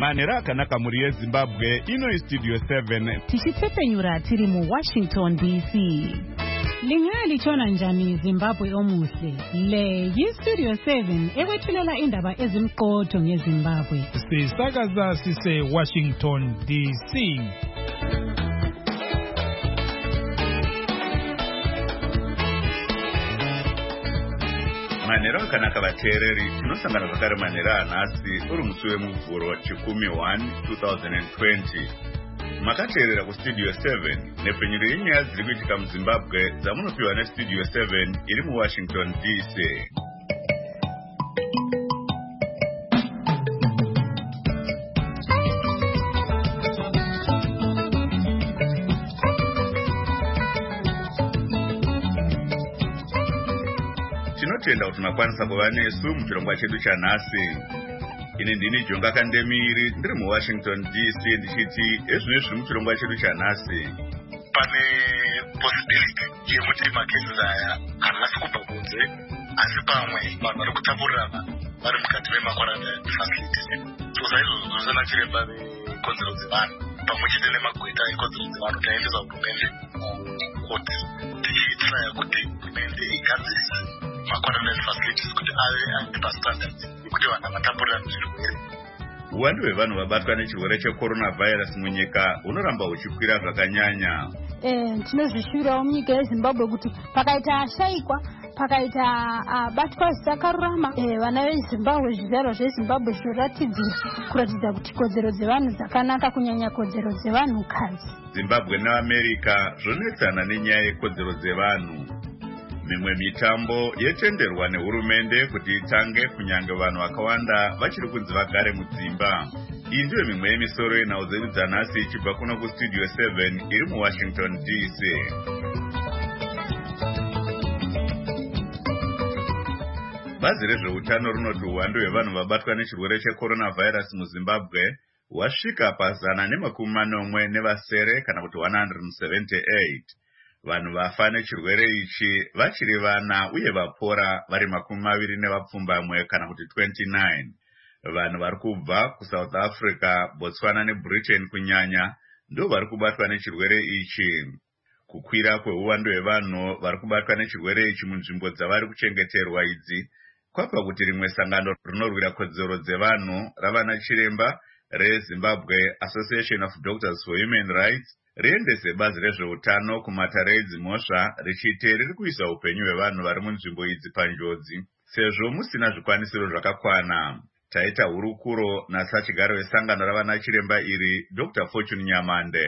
Manhero akanaka muri yeZimbabwe, ino Studio 7. Tichitsepenyura tiri mu Washington DC. Lingalitshona njani Zimbabwe omuhle? Le yi-Studio 7 ekwethulela indaba ezimqotho ngeZimbabwe. Sisakaza sise Washington DC. Manhero akanaka vateereri, tinosangana zvakare manhero anhasi uri musi wemuvhuro 10/1/2020. Makateerera kuStudio 7 nepfenyuro yenyaya dziri kuitika muZimbabwe dzamunopiwa neStudio 7 iri muWashington DC. Tinotenda kuti makwanisa kuva nesu muchirongwa chedu chanhasi. Ini ndini Jonga Kandemiri ndiri muWashington DC ndichiti ezvino zviri muchirongwa chedu chanhasi. Pane possibility yekuti makesi aya haasi kubva kunze, asi pamwe vanhu vari kutapurirana vari mukati memakwarantine facilities. Saizvozvo zvosana chiremba vekodzero dzevanhu pamwe chete nemagweta ekodzero dzevanhu taendesa hurumende kukoti tichiitira kuti hurumende igadzirise makwarantine facilities kuti ave pastandard yekuti vanhu havatapurirana zvirwere. Uwandu hwevanhu vabatwa nechirwere checoronavirus munyika hunoramba huchikwira zvakanyanya. Tinozvishuvirawo munyika yeZimbabwe kuti pakaita ashaikwa, pakaita abatwa zvisakarurama, vana veZimbabwe, zvizvarwa zveZimbabwe kuratidza kuti kodzero dzevanhu dzakanaka, kunyanya kodzero dzevanhukadzi. Zimbabwe neAmerica zvonetsana nenyaya yekodzero dzevanhu. Mimwe mitambo yetenderwa nehurumende kuti itange kunyange vanhu vakawanda vachiri kunzi vagare mudzimba. Iyi ndiyo mimwe yemisoro yenhau dzedu dzanhasi ichibva kuno kuStudio 7 iri muWashington DC. Bazi rezveutano rinoti uwandu hwevanhu vabatwa nechirwere checoronavirus muZimbabwe hwasvika pa140 kana kuti 178. Vanhu vafa nechirwere ichi vachiri vana uye vapora vari 21 kana kuti 29. Vanhu vari kubva kuSouth Africa, Botswana neBritain kunyanya ndo vari kubatwa nechirwere ichi. Kukwira kweuwandu hwevanhu vari kubatwa nechirwere ichi munzvimbo dzavari kuchengeterwa idzi kwapa kuti rimwe sangano rinorwira kodzero dzevanhu ravana chiremba reZimbabwe Association of Doctors for Human Rights riendese bazi rezveutano kumatare edziMhosva richiti riri kuisa upenyu hwevanhu vari munzvimbo idzi panjodzi sezvo musina zvikwanisiro zvakakwana. Taita hurukuro nasachigaro wesangano ravana chiremba iri Dr. Fortune Nyamande.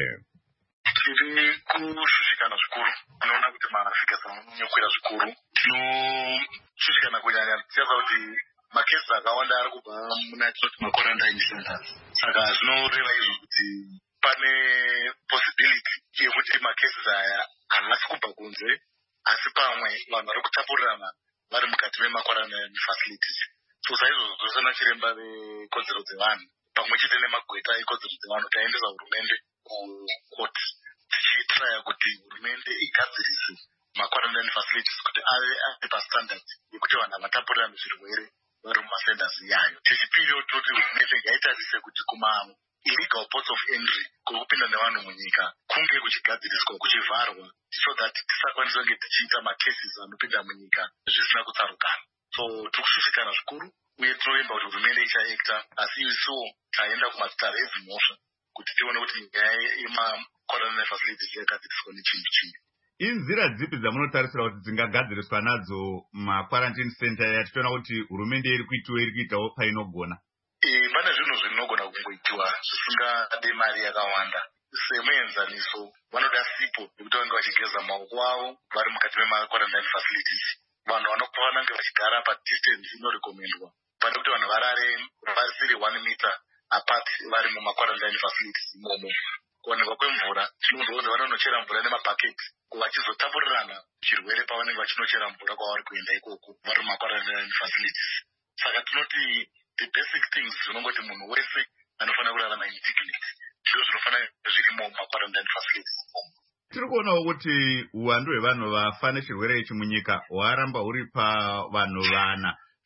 Tiri kushushikana zvikuru, unoona kuti marafika samunyokwira zvikuru. Tinoshushikana kunyanya tichaza kuti makesi akawanda ari kubva muna makwarantine centers. Saka zvinoreva izvo kuti pane possibility yekuti makesi aya haasi kubva kunze, asi pamwe vanhu vari kutapurirana vari mukati memakwarantine facilities. Saizvozvo zvosana chiremba vekodzero dzevanhu pamwe chete nemagweta ekodzero dzevanhu taendesa hurumende kukoti tichiitira kuti hurumende igadzirise makwarantine facilities kuti ave pastandard yekuti vanhu havatapurirana zvirwere vari mumasenders yayo. Chechipiri toti hurumende ngaitarise kuti illegal ports of entry kwekupinda nevanhu munyika kunge kuchigadziriswa, kuchivharwa, so that tisakwanisa kunge tichiita macases anopinda munyika zvisina kutsarukana. So tikushushikana zvikuru uye tinovimba kuti hurumende ichaekta, asi isiwo taenda kumatare edziMhosva kuti tione kuti nyaya yemakwarantine facilities yagadziriswa nechinhu chii. Inzira dzipi dzamunotarisira kuti dzingagadziriswa nadzo makwarantine center yatichiona kuti hurumende iri kuitawo painogona? Pane zvinhu zvinogona kungoitiwa zvisingade mari yakawanda. Semuenzaniso vanoda sipo yekuti vange vachigeza maoko avo vari mukati memakwarantine facilities. Vanhu vanofana kunge vachigara padistance inorekomendwa, pane kuti vanhu varare vasiri 1 meter apart vari mumakwarantine facilities imomo. Kuwanikwa kwemvura tinozwa vanonochera mvura nemabhaketi vachizotapurirana chirwere pavanenge vachinochera mvura kwavari kuenda ikoko vari mumakwarantine facilities. Saka tinoti the basic things zvinongoti munhu wese anofanira kurarama indignity ndizvo zvinofanira zvirimo mumakwarantine facilities. Tiri kuonawo kuti uwandu hwevanhu vafa nechirwere ichi munyika hwaramba huri pavanhu vana.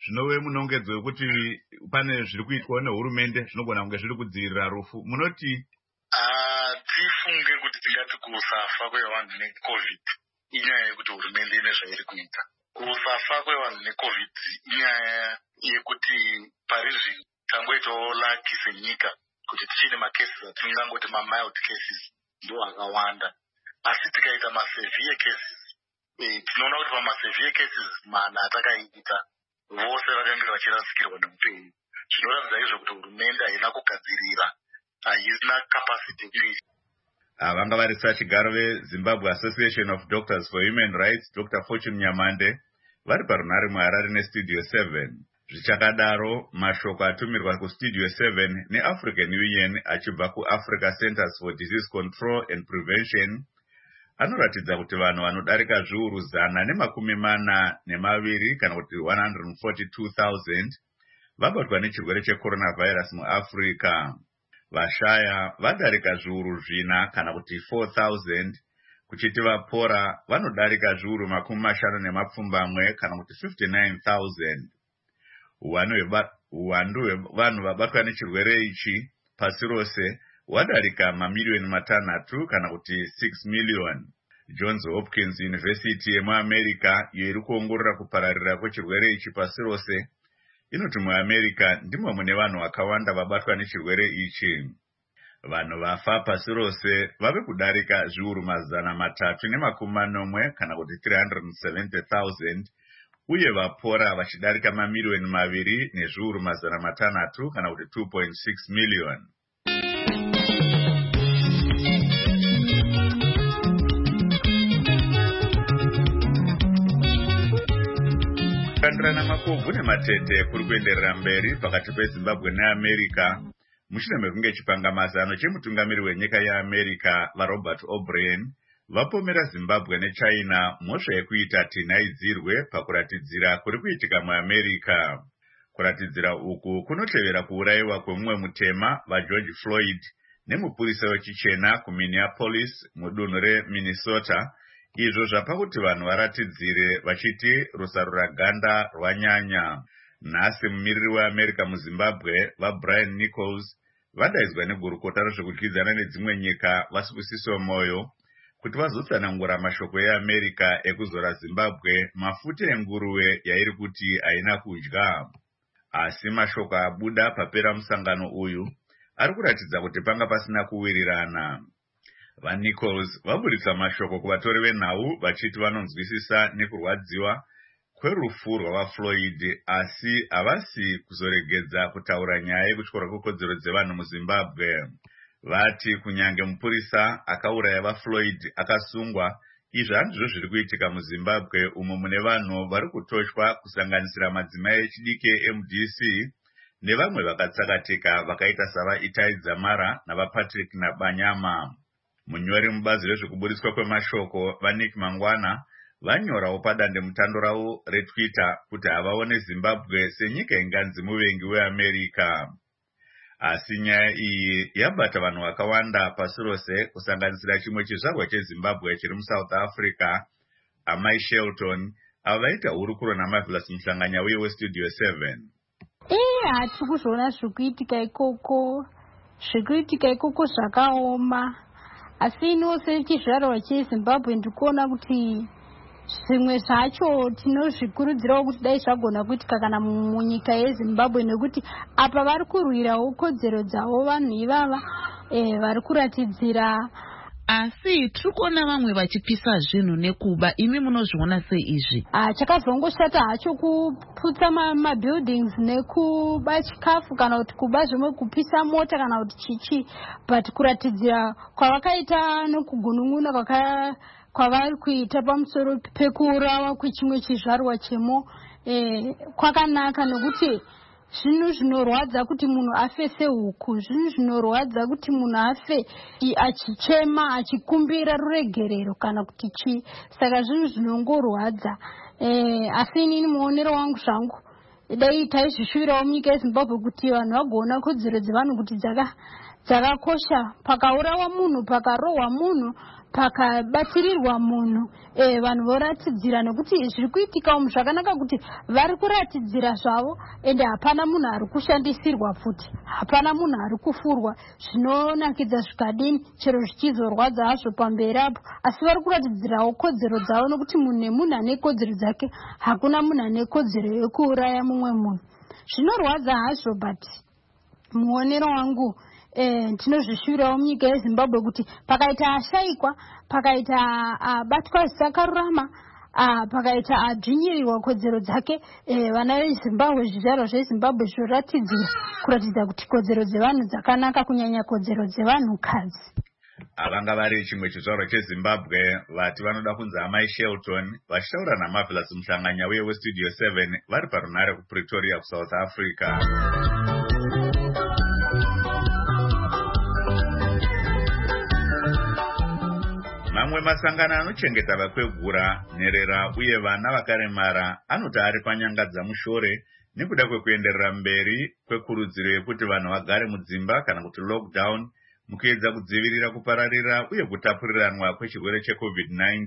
zvinove munongedzo wekuti pane zviri kuitwa nehurumende zvinogona kunge zviri kudzivirira rufu. Munoti tifunge kuti tingati kusafa kwevanhu neCovid inyaya yekuti hurumende ine zvairi kuita. Kusafa kwevanhu neCovid inyaya yekuti parizvino tangoitawo laki senyika kuti tichine macases atingangoti mild cases ndo akawanda. Asi tikaita severe cases tinoona kuti pamasevere cases mana atakaita vose vakanga vachirasikirwa neupenyu. Zvinoratidza izvo kuti hurumende haina kugadzirira, haina capacity kuita. Vanga vari sachigaro veZimbabwe Association of Doctors for Human Rights, Dr. Fortune Nyamande, vari parunare muHarare neStudio 7. Zvichakadaro, mashoko atumirwa kuStudio 7 neAfrican Union achibva kuAfrica Centers for Disease Control and Prevention anoratidza kuti vanhu vanodarika zviuru 142 kana kuti 142,000 vabatwa nechirwere checoronavirus muAfrica. Vashaya vadarika zviuru 4 kana kuti 4,000 kuchiti vapora vanodarika zviuru 50 kana kuti 59,000. Uwandu hwevanhu vabatwa nechirwere ichi pasi rose wadarika mamiliyoni 3 kana kuti 6 million. Johns Hopkins University yemuAmerica iyo iri kuongorora kupararira kwechirwere ichi pasi rose inoti muAmerica ndimo mune vanhu vakawanda vabatwa nechirwere ichi. Vanhu vafa pasi rose vave kudarika zviuru 340 kana kuti 370,000 uye vapora vachidarika mamiliyoni 2 nezviuru 500 kana kuti 2.6 million. Kukandirana makobvu nematete kuri kuenderera mberi pakati peZimbabwe neAmerica mushure mekunge chipangamazano chemutungamiri wenyika yeAmerica vaRobert O'Brien vapomera Zimbabwe neChina mhosva yekuita tinhaidzirwe pakuratidzira kuri kuitika muAmerica. Kuratidzira uku kunotevera kuurayiwa kwemumwe mutema vaGeorge Floyd nemupurisa wechichena kuMinneapolis mudunhu reMinnesota, izvo zvapa kuti vanhu varatidzire vachiti rusarura ganda rwanyanya. Nhasi mumiriri weAmerica muZimbabwe vaBrian Nichols vadaidzwa negurukota rezvekudyidzana nedzimwe nyika vasikusiso moyo kuti vazotsanangura mashoko eAmerica ekuzora Zimbabwe mafuta enguruve yairi kuti haina kudya. Asi mashoko abuda papera musangano uyu ari kuratidza kuti panga pasina kuwirirana. VaNichols vaburitsa mashoko kuvatori venhau vachiti vanonzwisisa nekurwadziwa kwerufu rwavaFloyd asi havasi kuzoregedza kutaura nyaya yekutyorwa kwekodzero dzevanhu muZimbabwe. Vati kunyange mupurisa akauraya vaFloyd akasungwa, izvi handizvo zviri kuitika muZimbabwe umo mune vanhu vari kutoshwa kusanganisira madzimai echidiki eMDC nevamwe vakatsakatika vakaita savaItai Dzamara navaPatrick Nabanyama. Munyori mubazi rezvekuburitswa kwemashoko vaNick Mangwana vanyorawo padandemutando ravo reTwitter kuti havaone Zimbabwe senyika inganzi muvengi weAmerica. Asi nyaya iyi yabata vanhu vakawanda pasi rose kusanganisira chimwe chizvarwa cheZimbabwe chiri muSouth Africa, Amai Shelton, avo vaita hurukuro naMarvelous Muhlanganya uye weStudio 7. Hatiri kuzviona zvikuitika ikoko zvakaoma. Asi ino sechizvarwa cheZimbabwe ndikuona kuti zvimwe zvacho tinozvikurudzirawo kuti dai zvagona kuitika kana munyika yeZimbabwe, nekuti apa vari kurwirawo kodzero dzavo vanhu ivava vari kuratidzira. Asi tiri kuona vamwe vachipisa zvinhu nekuba, imi munozviona sei izvi? Chakazongoshata hacho kuputsa mabuildings nekuba chikafu kana kuti kuba zvimwe kupisa mota kana kuti chichi, but kuratidzira kwavakaita nokugunun'una kwavari kuita pamusoro pekurawa kwechimwe chizvarwa chemo kwakanaka, nekuti zvinhu zvinorwadza kuti munhu afe sehuku, zvinhu zvinorwadza kuti munhu afe achichema achikumbira ruregerero kana kuti chii. Saka zvinhu zvinongorwadza. Asi inini muonero wangu zvangu dai taizvishuvirawo munyika yeZimbabwe kuti vanhu vagoona kodzero dzevanhu kuti dzakakosha. Pakaurawa munhu, pakarohwa munhu, pakabatirirwa munhu, vanhu voratidzira, nekuti zviri kuitika umu zvakanaka kuti vari kuratidzira zvavo, ende hapana munhu ari kushandisirwa futi, hapana munhu ari kufurwa. Zvinonakidza zvikadini, chero zvichizorwadza hazvo pamberi apo, asi vari kuratidzirawo kodzero dzavo, nokuti munhu nemunhu ane kodzero dzake. Hakuna munhu ane kodzero yekuuraya mumwe munhu. Zvinorwadza hazvo, but muonero wangu tinozvishuvirawo munyika yeZimbabwe kuti pakaita ashayikwa, pakaita abatwa zvisakarurama, pakaita adzvinyirirwa kodzero dzake, vana veZimbabwe, zvizvarwa zveZimbabwe zvoratidzira kuratidza kuti kodzero dzevanhu dzakanaka, kunyanya kodzero dzevanhukadzi. Avanga vari chimwe chizvarwa cheZimbabwe vati vanoda kunzi Amai Shelton vachitaura naMarvelous Muhlanganya uye weStudio 7 vari parunare kuPretoria kuSouth Africa. Mamwe masangano anochengeta vakwegura, nherera uye vana vakaremara anoti ari panyangadza mushore nekuda kwekuenderera mberi kwekurudziro yekuti vanhu vagare mudzimba kana kuti lockdown mukuedza kudzivirira kupararira uye kutapuriranwa kwechirwere cheCovid-19.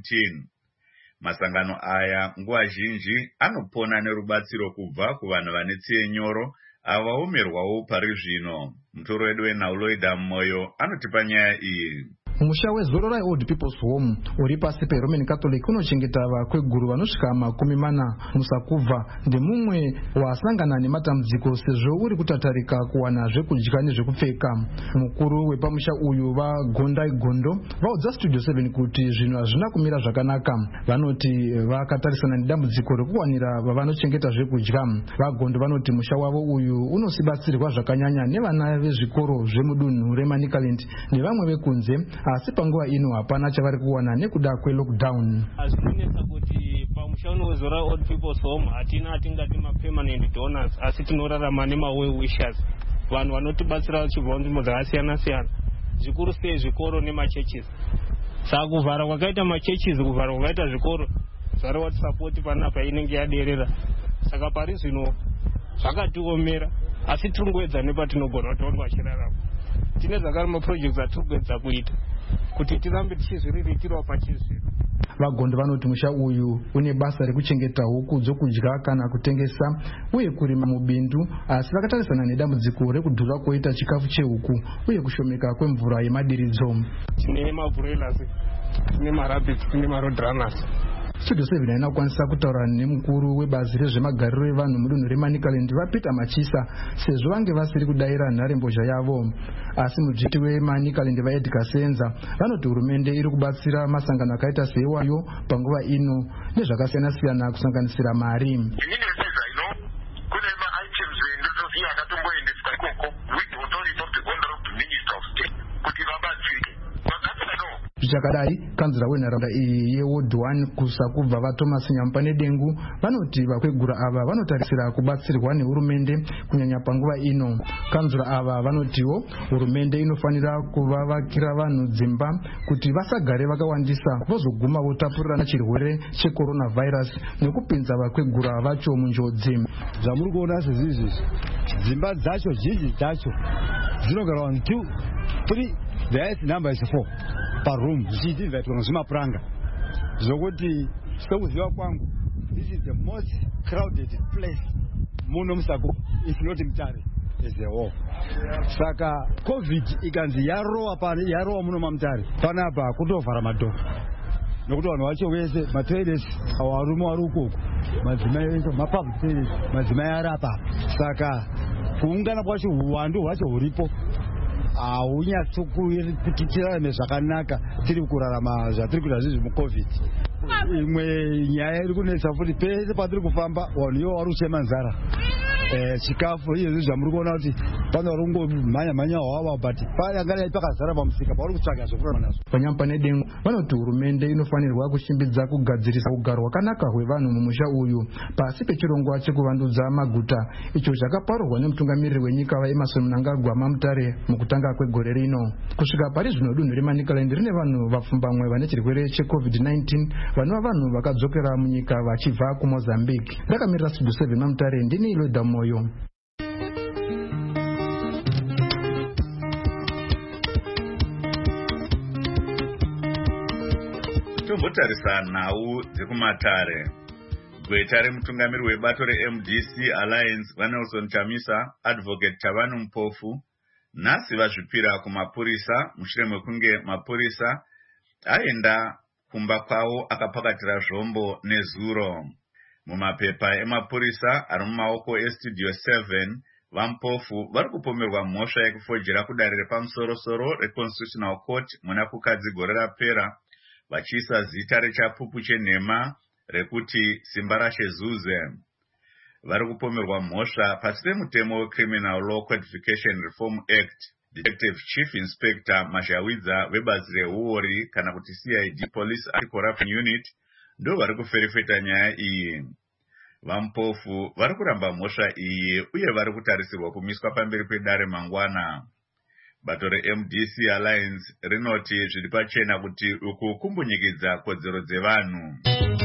Masangano aya nguva zhinji anopona nerubatsiro kubva kuvanhu vane tsiye nyoro avo vaomerwawo pari zvino. Mutoro wedu weNauloida Moyo anotipa nyaya iyi. Musha weZororai Old People's Home uri pasi peRoman Catholic unochengeta vakweguru vanosvika 40 musakubva ndemumwe wasangana nematambudziko sezvo uri kutatarika kuwana zvekudya nezvekupfeka. Mukuru wepamusha uyu vaGondai Gondo vaudza Studio 7 kuti zvinhu hazvina kumira zvakanaka. Vanoti vakatarisana nedambudziko rekuwanira vavanochengeta zvekudya. VaGondo vanoti musha wavo uyu unosibatsirwa zvakanyanya nevana vezvikoro zvemudunhu reManicaland nevamwe vekunze, asi panguva ino hapana chavari kuwana nekuda kwelockdown. Azvinetsa kuti pamushano weZororai Old People's Home hatingati permanent donors, asi tinorarama well wishers, vanhu vanotibatsira vachibva nzvimbo dzakasiyana siyana, zvikuru sei zvikoro nemacheches. Saka kuvhara kwakaita macheches, kuvhara kwakaita zvikoro zvare watisapoti panapa inenge yaderera. Saka pari zvino zvakatiomera, asi tiri kuedza nepatinogona kuti vanhu vachirarama. Tine zvakare maprojects atiri kuedza kuita kuti tirambe tichizviriritirawo pachizvino. VaGondo vanoti musha uyu une basa rekuchengeta huku dzokudya kana kutengesa uye kurima mubindu, asi vakatarisana nedambudziko rekudhura koita chikafu chehuku uye kushomeka kwemvura yemadiridzo. Tine mabroilers, tine marabbits, tine maroadrunners. Studio 7 haina kukwanisa kutaura nemukuru webazi rezvemagariro evanhu mudunhu reManicaland vaPeter Machisa sezvo vange vasiri kudaira nharembozha yavo. Asi mudzviti weManicaland vaEdgar Senza vanoti hurumende iri kubatsira masangano akaita seiwayo panguva ino nezvakasiyana siyana kusanganisira mari. Zvichakadai, kanzira wenharaunda iyi yeWard 1 kusakubva vaThomas Nyampane Dengu vanoti vakwegura ava vanotarisira kubatsirwa nehurumende kunyanya panguva ino. Kanzira ava vanotiwo hurumende inofanira kuvavakira vanhu dzimba kuti vasagare vakawandisa vozoguma votapurirana chirwere cheCoronavirus nekupinza vakwegura vacho munjodzi. Zvamuri kuona sezvizvi dzimba dzacho zhinji dzacho dzinogara 1 2 3, the highest number is 4 per room, zvichibva zvimapuranga zvokuti sekuziva kwangu, this is the most crowded place muno Musaku, if not Mutare as a whole. Saka COVID ikanzi yarowa muno maMutare panapa kutovhara madhoo nokuti vanhu vacho vese matoilets avarume vari ukoko, madzimai vese mapublic toilets, madzimai ari apa. Saka kuungana kwacho uwandu hwacho huripo haunyatsokuti tirarame zvakanaka tiri kurarama zvatiri kuita zvizvi muCovid. Imwe nyaya iri kunetsa futi pese patiri kufamba vanhu ivo vari kuchema nzara chikafu izvezvi zvamuri kuona kuti pano vari kungomhanya hwava, but payangadai pakazara pamusika pavari kutsvaga zvokurarama nazvo. Vanyampane Dengu vanoti hurumende inofanirwa kushimbidza kugadzirisa ugaro hwakanaka hwevanhu mumusha uyu pasi pechirongwa chekuvandudza maguta, icho chakaparurwa nemutungamiriri wenyika vaEmmerson Mnangagwa maMutare mukutanga kwegore rino. Kusvika pari zvino dunhu reManicaland rine vanhu vapfumbamwe vane chirwere cheCovid-19 vanova vanhu vakadzokera munyika vachibva kuMozambique. Ndakamirira Studio 7 maMutare, ndini Iloida Moyo. tombotarisa nhau dzekumatare. Gweta remutungamiri webato reMDC Alliance Vanelson Chamisa, Advocate Chavanu Mpofu, nhasi vazvipira kumapurisa mushure mekunge mapurisa aenda kumba kwavo akapakatira zvombo nezuro. Mumapepa emapurisa ari mumaoko eStudio 7, vaMpofu vari kupomerwa mhosva yekufojera kudare repamusoro-soro reConstitutional Court muna kukadzi gore rapera, vachiisa zita rechapupu chenhema rekuti Simba Rashezuze. Vari kupomerwa mhosva pasi pemutemo weCriminal Law Codification Reform Act. Detective Chief Inspector Mashawidza webazi rehuori kana kuti CID Police Anti-Corruption Unit ndo vari kuferefeta nyaya iyi. VaMpofu vari kuramba mhosva iyi uye vari kutarisirwa kumiswa pamberi pedare mangwana. Bato reMDC Alliance rinoti zviri pachena kuti uku kumbunyikidza kodzero dzevanhu.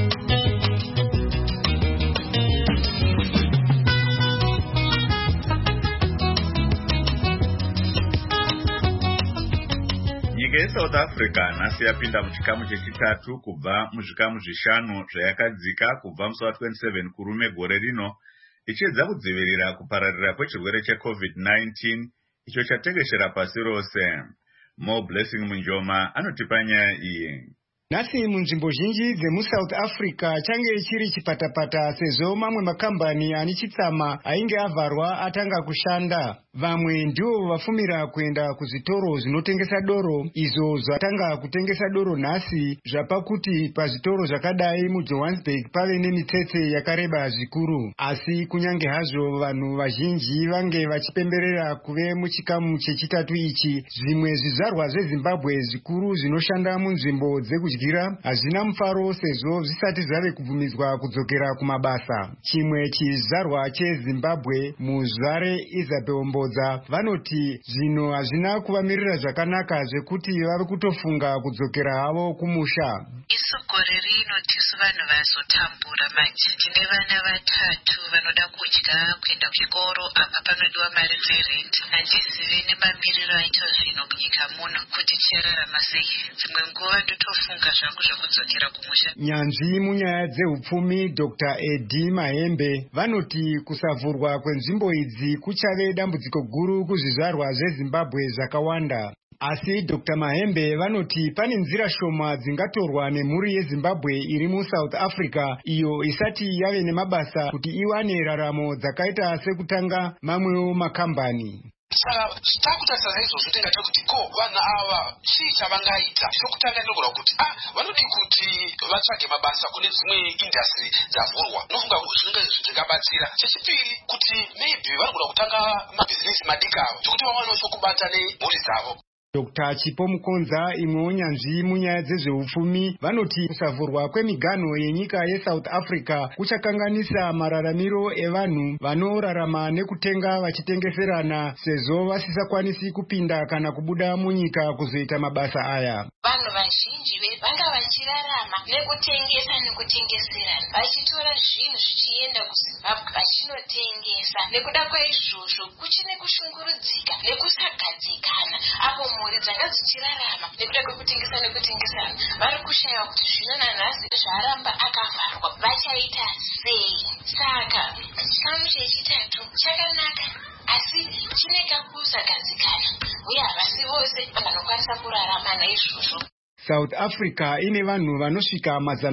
Nyika yeSouth Africa nhasi yapinda muchikamu chechitatu kubva muzvikamu zvishanu zvayakadzika kubva musi wa27 kurume gore rino, ichiedza kudzivirira kupararira kwechirwere cheCovid-19 icho chatekeshera pasi rose. Mo Blessing Munjoma anotipa nyaya iyi. Nhasi munzvimbo zhinji dzemuSouth Africa change chiri chipatapata sezvo mamwe makambani ane chitsama ainge avharwa atanga kushanda. Vamwe ndivo vafumira kuenda kuzvitoro zvinotengesa doro izvo zvatanga kutengesa doro nhasi, zvapakuti pazvitoro zvakadai muJohannesburg pave nemitsetse yakareba zvikuru. Asi kunyange hazvo vanhu vazhinji vange vachipemberera kuve muchikamu chechitatu ichi, zvimwe zvizvarwa zveZimbabwe zvikuru zvinoshanda munzvimbo dzekudyira hazvina mufaro sezvo zvisati zvave kubvumidzwa kudzokera kumabasa. Chimwe chizvarwa cheZimbabwe, muzvare Isabel Mbodza, vanoti zvino hazvina kuvamirira zvakanaka zvekuti vave kutofunga kudzokera havo kumusha. Isu gore rino tisu vanhu vazotambura manje. Tine vana vatatu vanoda kudya, kuenda kuchikoro, apa panodiwa mari dzerent. Handizivi nemamiriro aito zvino munyika muno kuti tichararama sei. Dzimwe nguva ndotofunga zvangu zvokudzokera kumusha. Nyanzvi munyaya dzehupfumi Dr. Eddie Mahembe vanoti kusavhurwa kwenzvimbo idzi kuchave dambudziko guru kuzvizvarwa zveZimbabwe zvakawanda. Asi Dr. Mahembe vanoti pane nzira shoma dzingatorwa nemhuri yeZimbabwe iri muSouth Africa iyo isati yave nemabasa kuti iwane raramo dzakaita sekutanga mamwewo makambani. Saka takutarisa izvozvo tingati kuti ko vanhu ava chii chavangaita. Chokutanga ndinogona kuti vanoti kuti vatsvage mabasa kune dzimwe industry dzavhurwa, nofunga kuti zvinenge zvingabatsira. Chechipiri kuti maybe vanogona kutanga mabhizinesi madiki avo zvekuti vawanewo chokubata nemhuri dzavo. Dr. Chipo Mukonza, imwewo nyanzvi munyaya dzezveupfumi, vanoti kusavhurwa kwemiganho yenyika yeSouth Africa kuchakanganisa mararamiro evanhu vanorarama nekutenga vachitengeserana sezvo vasisakwanisi kupinda kana kubuda munyika kuzoita mabasa aya. Vanhu vazhinji vanga vachirarama nekutengesa nekutengeserana, vachitora zvinhu zvichienda kuZimbabwe vachinotengesa. Nekuda kwaizvozvo kuchine kushungurudzika nekusagadzikana apo mhuri dzanga dzichirarama nekuda kwekutengesa nekutengesana vari kushaya kuti zvino nanhasi zvaramba akavharwa vachaita sei. Saka chikamu chechitatu chakanaka asi chine kakusagadzikana uye havasi vose vanokwanisa kurarama naizvozvo. South Africa ine vanhu vanosvika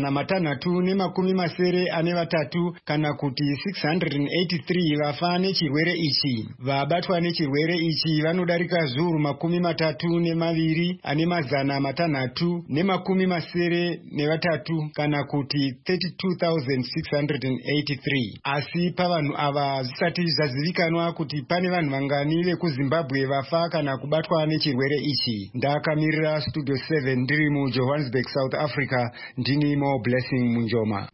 643 kana kuti 683 vafa nechirwere ichi. Vabatwa nechirwere ichi vanodarika zviuru 32,683 kana kuti 32,683. Asi pavanhu ava zvisati zvazivikanwa kuti pane vanhu vangani vekuZimbabwe vafa kana kubatwa nechirwere ichi. Ndakamirira Studio 7 ndiri muJohannesburg, South Africa, ndini Mo Blessing Munjoma.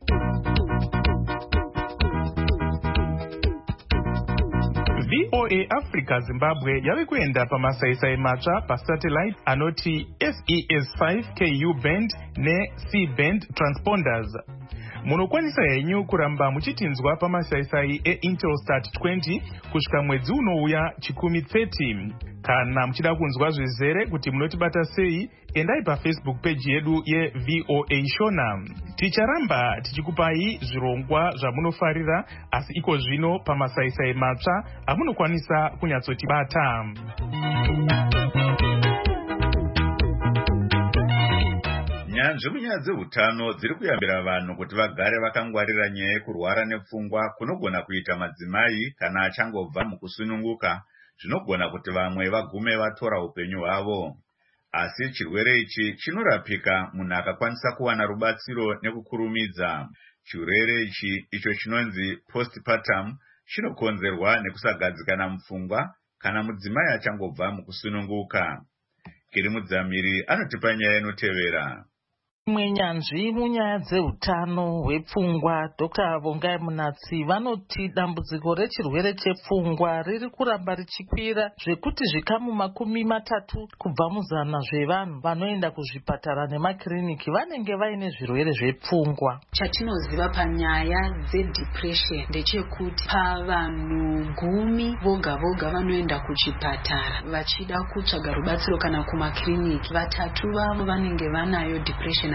VOA Africa Zimbabwe yave kuenda pamasaisai matsva pasatellite anoti SES5 KU band ne C band transponders. munokwanisa henyu kuramba muchitinzwa pamasaisai eIntelsat 20 kusvika mwedzi unouya 10:30. Kana muchida kunzwa zvizere kuti munotibata sei, endai paFacebook page yedu yeVOA Shona. Ticharamba tichikupai zvirongwa zvamunofarira, asi iko zvino pamasaisai matsva amunokwanisa kunyatsotibata. Nyanzvi munyaya dzeutano dziri kuyambira vanhu kuti vagare vakangwarira nyaya yekurwara nepfungwa kunogona kuita madzimai kana achangobva mukusununguka, zvinogona kuti vamwe vagume vatora upenyu hwavo. Asi chirwere ichi chinorapika munhu akakwanisa kuwana rubatsiro nekukurumidza. Chirwere ichi icho chinonzi postpartum chinokonzerwa nekusagadzikana mupfungwa kana mudzimai achangobva mukusununguka. Kiri Mudzamiri anotipa nyaya inotevera. Mwenyanzvi munyaya dzeutano hwepfungwa Dr. Vongai Munatsi vanoti dambudziko rechirwere chepfungwa riri kuramba richikwira zvekuti zvikamu 30 kubva muzana zvevanhu vanoenda kuzvipatara nemakiriniki vanenge vaine zvirwere zvepfungwa. Chatinoziva panyaya dzedepression ndechekuti pavanhu 10 voga voga vanoenda kuchipatara vachida kutsvaga rubatsiro kana kumakiriniki, 3 vavo vanenge vanayo depression.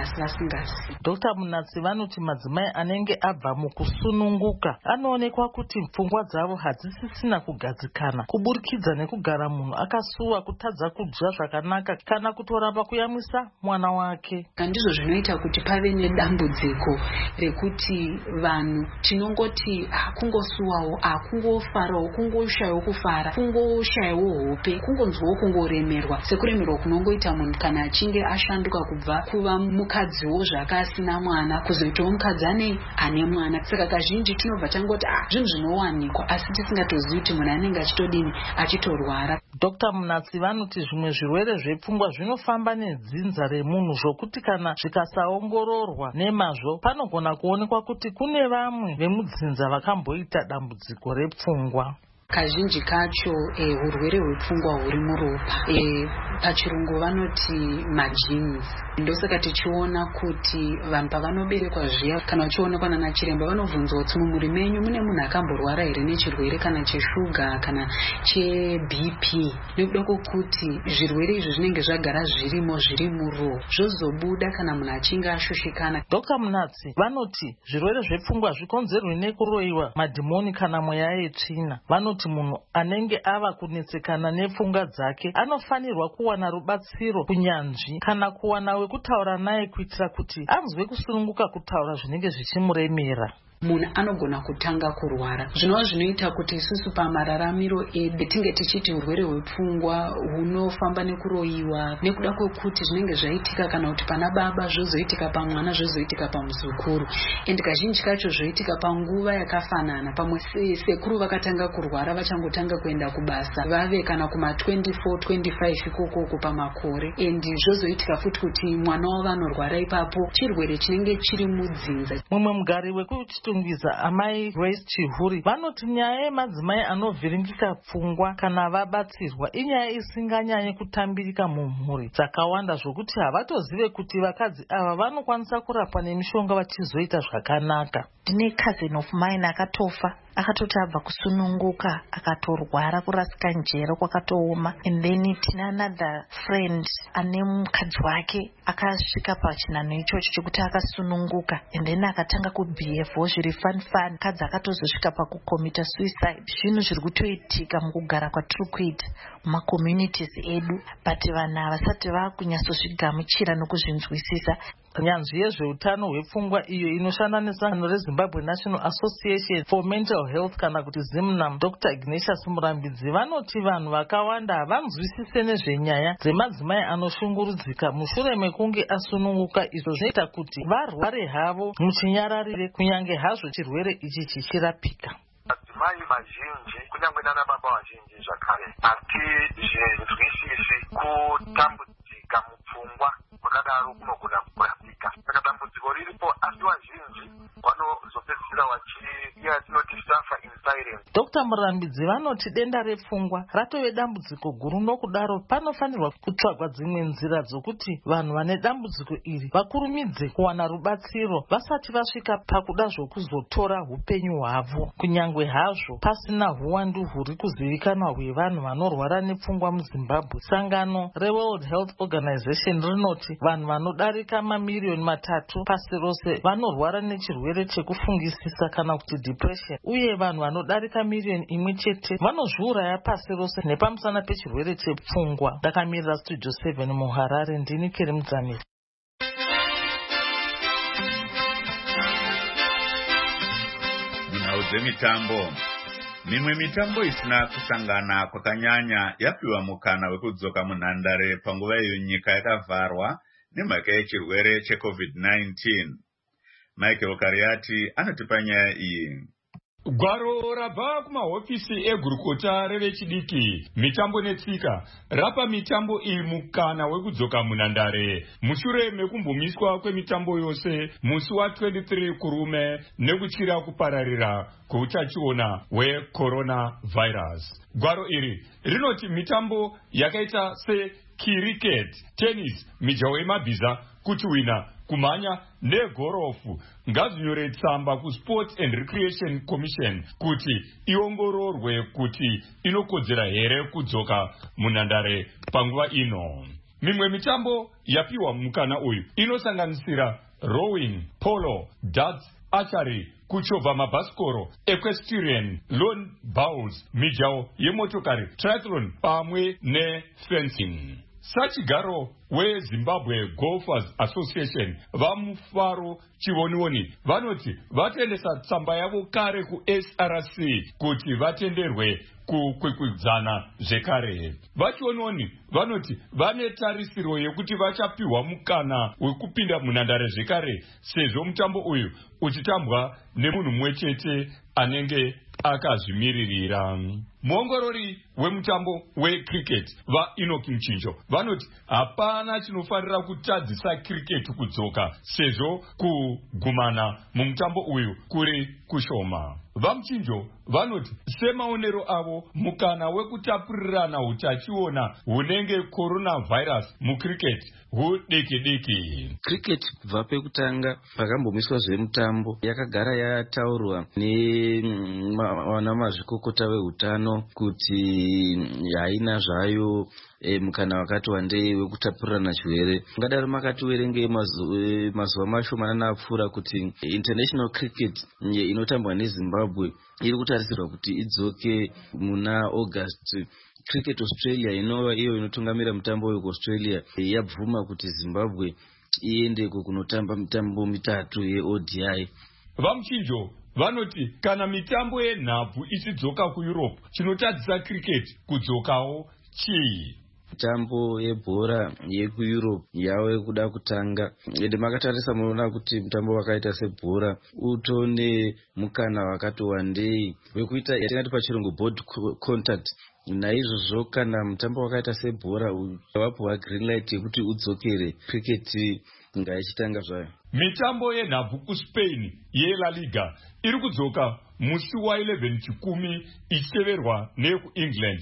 Dr. Munatsi vanoti madzimai anenge abva mukusununguka anoonekwa kuti pfungwa dzavo hadzisisina kugadzikana kuburikidza nekugara munhu akasuwa, kutadza kudya zvakanaka kana kutoramba kuyamwisa mwana wake. Ndizvo zvinoita kuti pave nedambudziko rekuti vanhu tinongoti kungosuwawo, kungofarawo, kungoshayawo kufara, kungoshayawo hope, kungonzwawo kungoremerwa, sekuremerwa kunongoita munhu kana achinge ashanduka kubva kuva mukadziwo zvakasina mwana kuzoitawo mukadzi ane mwana. Saka kazhinji tinobva tangoti zvinhu zvinowanikwa asi tisingatozivi kuti munhu anenge achitodini achitorwara. Dr. Munatsi vanoti zvimwe zvirwere zvepfungwa zvinofamba nedzinza remunhu zvokuti kana zvikasaongororwa nemazvo panogona kuonekwa kuti kune vamwe vemudzinza vakamboita dambudziko repfungwa. Kazhinji kacho urwere hwepfungwa huri muropa, pachirungu vanoti magenes. Ndosaka tichiona kuti vanhu pavanoberekwa zviya kana uchionekwa nana chiremba vanovhunzwa kuti mumuri menyu mune munhu akamborwara here nechirwere kana cheshuga kana cheBP, nekuda kwokuti zvirwere izvi zvinenge zvagara zvirimo zviri muropa, zvozobuda kana munhu achinge ashushikana. Dr. Munatsi vanoti zvirwere zvepfungwa zvikonzerwe nekuroyiwa madhimoni kana mweya yetsvina. Vanoti munhu anenge ava kunetsekana nepfungwa dzake anofanirwa kuwana rubatsiro kunyanzvi kana kuwana wekutaura naye kuitira kuti anzwe kusununguka kutaura zvinenge zvichimuremera. Munhu anogona kutanga kurwara, zvinova zvinoita kuti isusu pamararamiro edu tinge tichiti urwere hwepfungwa hunofamba nekuroyiwa nekuda kwekuti zvinenge zvaitika kana kuti pana baba zvozoitika pamwana zvozoitika pamuzukuru, ende kazhinji kacho zvoitika panguva yakafanana. Pamwe sekuru vakatanga kurwara vachangotanga kuenda kubasa vave kana kuma24-25 ikoko pamakore, endi zvozoitika futi kuti mwana wavo anorwara ipapo chirwere chinenge chiri mudzinza. Mumwe mugari wekuti tungwiza amai Grace Chihuri vanoti nyaya yemadzimai anovhiringika pfungwa kana vabatsirwa inyaya isinganyanyi kutambirika mumhuri dzakawanda zvokuti havatozive kuti vakadzi ava vanokwanisa kurapwa nemishonga vachizoita zvakanaka. Ndine cousin of mine akatofa, akatoti abva kusununguka akatorwara kurasika njere kwakatooma, and then tina another friend ane mukadzi wake akasvika pachinano ichocho chekuti akasununguka and then akatanga kubhievo zviri fun. Mukadzi akatozosvika pakukomita suicide. Zvinhu zviri kutoitika mukugara kwatiri kuita mumakommunities edu, but vanhu havasati vakunyatsozvigamuchira nokuzvinzwisisa. Nyanzvi yezveutano hwepfungwa iyo inoshanda nesangano reZimbabwe National Association for Mental Health kana kuti ZIMNAM, Dr. Ignatius Murambidzi vanoti vanhu vakawanda havanzwisise nezvenyaya dzemadzimai anoshungurudzika mushure mekunge asununguka, izvo zvinoita kuti varware havo muchinyararire kunyange hazvo chirwere ichi chichirapika. Madzimai mazhinji kunyange nana baba vazhinji zvakare hatizvinzwisisi kutambudzika mupfungwa kwakadaro kunogona kurapika. Saka dambudziko riripo asi vazhinji vanozopedzisira vachiri yatinoti suffer in silence. Dr. Murambidzi vanoti denda repfungwa ratove dambudziko guru, nokudaro panofanirwa kutsvagwa dzimwe nzira dzokuti vanhu vane dambudziko iri vakurumidze kuwana rubatsiro vasati vasvika pakuda zvokuzotora upenyu hwavo. Kunyangwe hazvo pasina huwandu huri kuzivikanwa hwevanhu vanorwara nepfungwa muZimbabwe, sangano reWorld Health Organization rinoti vanhu vanodarika mamiriyoni 3 pasi rose vanorwara nechirwere chekufungisisa kana kuti depression, uye vanhu vanodarika miriyoni 1 vanozviuraya pasi rose nepamusana pechirwere chepfungwa. Ndakamirira Studio 7 muHarare, ndini Keri Mudzamiri. Munhau dzemitambo. Mimwe mitambo isina kusangana kwakanyanya yapiwa mukana wekudzoka munhandare panguva iyo nyika yakavharwa nemhaka yechirwere cheCovid-19. Michael Kariati anotipa nyaya iyi. Gwaro rabva kumahofisi egurukota revechidiki mitambo netsika rapa mitambo iyi mukana wekudzoka munhandare mushure mekumbomiswa kwemitambo yose musi wa23 kurume nekutyira kupararira kweutachiona hwecoronavirus. Gwaro iri rinoti mitambo yakaita sekiriketi, tennis, mijaho yemabhiza, kutuhwina, kumhanya negorofu ngazinyore tsamba kuSports and Recreation Commission kuti iongororwe kuti inokodzera here kudzoka munhandare panguva ino. Mimwe mitambo yapiwa mukana uyu inosanganisira rowing, polo, darts, archery, kuchovha mabhasikoro, equestrian, lawn bowls, mijaho yemotokari, triathlon pamwe nefencing. Sachigaro weZimbabwe Golfers Association vamufaro chivonioni vanoti vatendesa tsamba yavo kare kuSRC kuti vatenderwe kukwikwidzana zvekare. Vachiononi vanoti vane tarisiro yekuti vachapiwa mukana wekupinda munhandare zvekare sezvo mutambo uyu uchitambwa nemunhu mumwe chete anenge akazvimiririra. Muongorori wemutambo wecricket vaEnoch Mchinjo vanoti hapana chinofanira kutadzisa cricket kudzoka sezvo kugumana mumutambo uyu kuri kushoma. VaMchinjo vanoti semaonero avo mukana wekutapurirana utachiona hunenge coronavirus mucricket hudiki-diki. Cricket kubva pekutanga pakambomiswa zvemutambo yakagara yataurwa nevana mazvikokota veutano kuti haina zvayo mukana wakati wandei wekutapurirana chirwere. Ngadaro makati werenge mazuva mashomanana apfuura kuti international cricket inotambwa neZimbabwe iri kutarisirwa kuti idzoke muna August. Cricket Australia inova iyo inotungamira mutambo weAustralia yabvuma kuti Zimbabwe iendeko kunotamba mitambo 3 yeODI. VaMchinjo vanoti kana mitambo yenhabvu ichidzoka kuEurope chinotadzisa cricket kudzokawo chii? Mitambo yebhora yekuEurope yave kuda kutanga ende makatarisa munoona kuti mutambo wakaita sebhora utone mukana wakati wandei wekuita yatingati pachirungu board contact. Naizvozvo kana mutambo wakaita sebhora wapuwa green light yekuti udzokere, cricket ngaichitanga zvayo. Mitambo yenhabvu kuSpain yeLa Liga iri kudzoka musi wa11 chikumi ichiteverwa neyekuEngland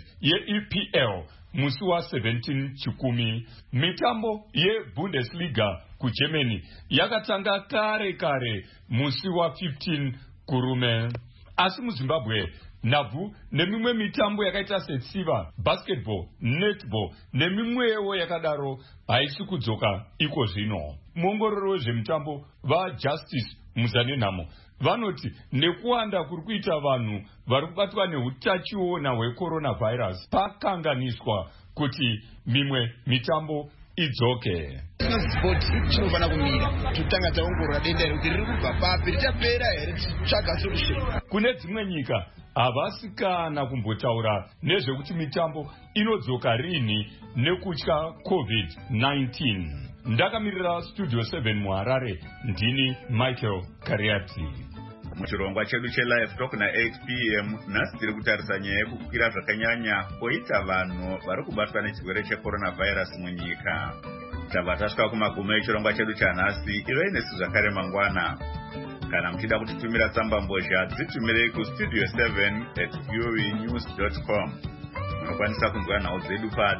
yeEPL musi wa17 chikumi. Mitambo yeBundesliga kuGermany yakatanga kare musi wa15 kurume. Asi muZimbabwe nhabvu nemimwe mitambo yakaita setsiva, basketball, netball nemimwewo yakadaro haisi kudzoka iko zvino. Muongororo wezvemutambo vaJustice Muzanenhamo vanoti nekuwanda kuri kuita vanhu vari kubatwa neutachiona hwecoronavirus pakanganiswa kuti mimwe mitambo idzoke. Sport chinofana kumira tutanga taongorora denda rekuti riri kubva papi richapera here tichitsvaga solution. Kune dzimwe nyika havasi kana kumbotaura nezvekuti mitambo inodzoka rini nekutya COVID-19. Ndakamirira Studio 7 muHarare, ndini Michael Kariati. Muchirongwa chedu cheLive Talk na8 PM nhasi tiri kutarisa nyaya yekukwira zvakanyanya koita vanhu vari kubatwa nechirwere checoronavirus munyika. Tabva tasvika kumagumo echirongwa chedu chanhasi. Ivei nesu zvakare mangwana. Kana mchida kutitumira tsamba mbozha dzitumire ku studio7@voanews.com. Munokwanisa kunzwa nhau dzedu pa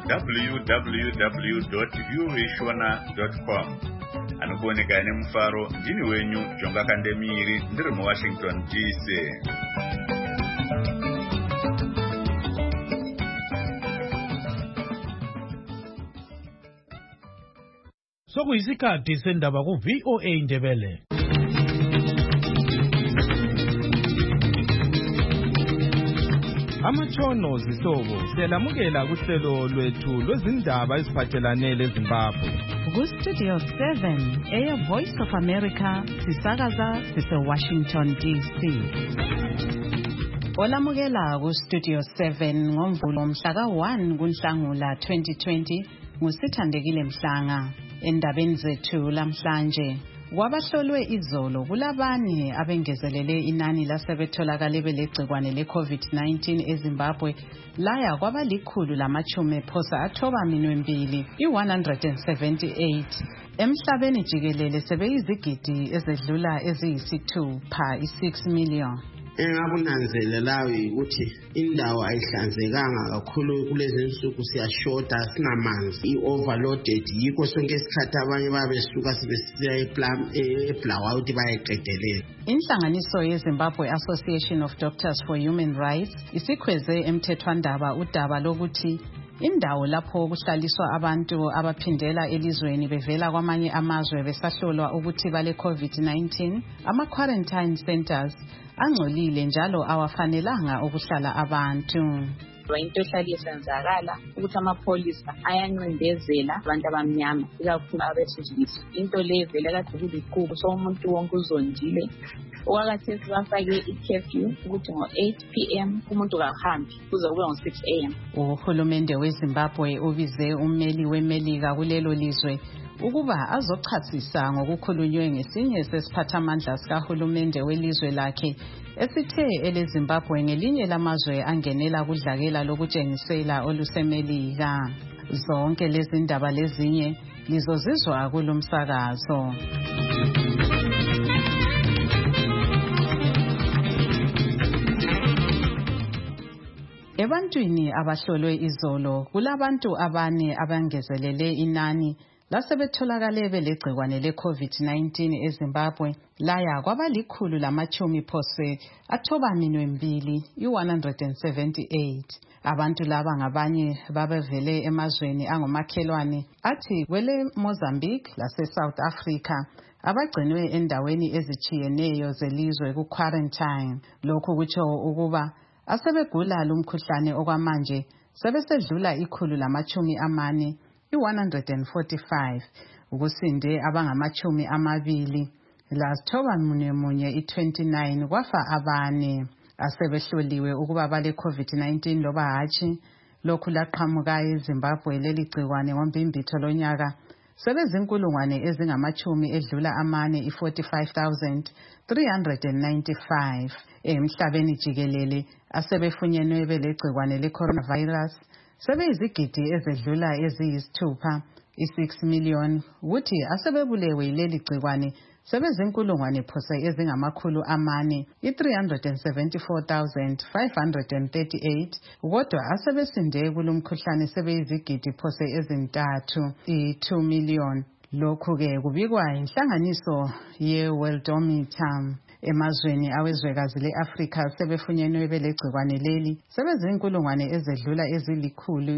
www.voashona.com. Anokuoneka nemufaro ndini wenyu Jonga Kandemiri ndiri muWashington DC. Sokuyisikhathi sendaba ku VOA Indebele. Amatshono zihlobo siyalamukela kuhlelo lwethu lwezindaba eziphathelane leZimbabwe. Ku-Studio 7 Air Voice of America sisakaza sise-Washington DC. Olamukela ku-Studio 7 ngoMvulo mhla ka-1 kuNhlangula 2020 nguSithandekile Mhlanga. Endabeni zethu lamhlanje, kwabahlolwe izolo kulabanye abengezelele inani lasebetholakale belegcikwane le-COVID-19 eZimbabwe laya kwabalikhulu lamachumi phosa athoba minwe2 i-178. Emhlabeni jikelele sebeyizigidi ezedlula eziyisithupha i-6 million. Engakunanzelelayo ukuthi indawo ayihlanzekanga kakhulu kulezi insuku, siyashota sinamanzi, i-overloaded, yikho sonke isikhathi abanye babesuka sebesiya eblawa ukuthi bayeqedelela. Inhlanganiso yeZimbabwe Association of Doctors for Human Rights isikhweze emthethwandaba udaba lokuthi indawo lapho kuhlaliswa abantu abaphindela elizweni bevela kwamanye amazwe besahlolwa ukuthi bale COVID-19, ama-quarantine centers angcolile njalo awafanelanga ukuhlala abantu. Into ehlala isenzakala ukuthi amapholisa ayancindezela abantu abamnyama, ikakhulu abesilisa. Into le vele kade kuliqubu, so umuntu wonke uzondile. Okwakhathesi bafake i-curfew ukuthi ngo-8 p.m. umuntu kahambi kuze kube ngo-6 a.m. Uhulumende weZimbabwe ubize ummeli weMelika kulelo lizwe ukuba azochasisa ngokukhulunywe ngesinye sesiphathamandla sikahulumende welizwe lakhe esithe eleZimbabwe ngelinye lamazwe angenela kudlakela lokutshengisela oluseMelika. Zonke lezi ndaba lezinye lizozizwa kulomsakazo. Ebantwini abahlolwe izolo kulabantu abane abangezelele inani lasebetholakale belegcikwane le-COVID-19 eZimbabwe laya kwabalikhulu lamachumi phose athoba minwe2 i-178. Abantu laba ngabanye babevele emazweni angomakhelwane athi kwele Mozambique lase-South Africa abagcinwe endaweni ezitshiyeneyo zelizwe ku-quarantine. Lokhu kutsho ukuba asebegula lumkhuhlane okwamanje sebesedlula ikhulu lamachumi amane i-145, ukusinde abangamachumi amabili lasithoba munye i-29 kwafa abane asebehloliwe ukuba bale COVID-19 loba hatshi. Lokhu laqhamuka eZimbabwe leli gcikwane ngombimbitho lonyaka sebezinkulungwane ezingamachumi edlula amane i-45,395. Emhlabeni jikelele asebefunyenwe belegcikwane le-coronavirus sebeyizigidi ezedlula eziyisithupha i-6 million, ukuthi asebebulewe yileli gcikwane sebezinkulungwane phose ezingamakhulu amane i-374,538, kodwa asebesinde kulomkhuhlane sebeyizigidi phose ezintathu i-2 million. Lokhu-ke kubikwa inhlanganiso ye-Worldometer. Emazweni awezwekazi le-Afrika sebefunyenwe belegcikwane leli sebezinkulungwane ezedlula ezilikhulu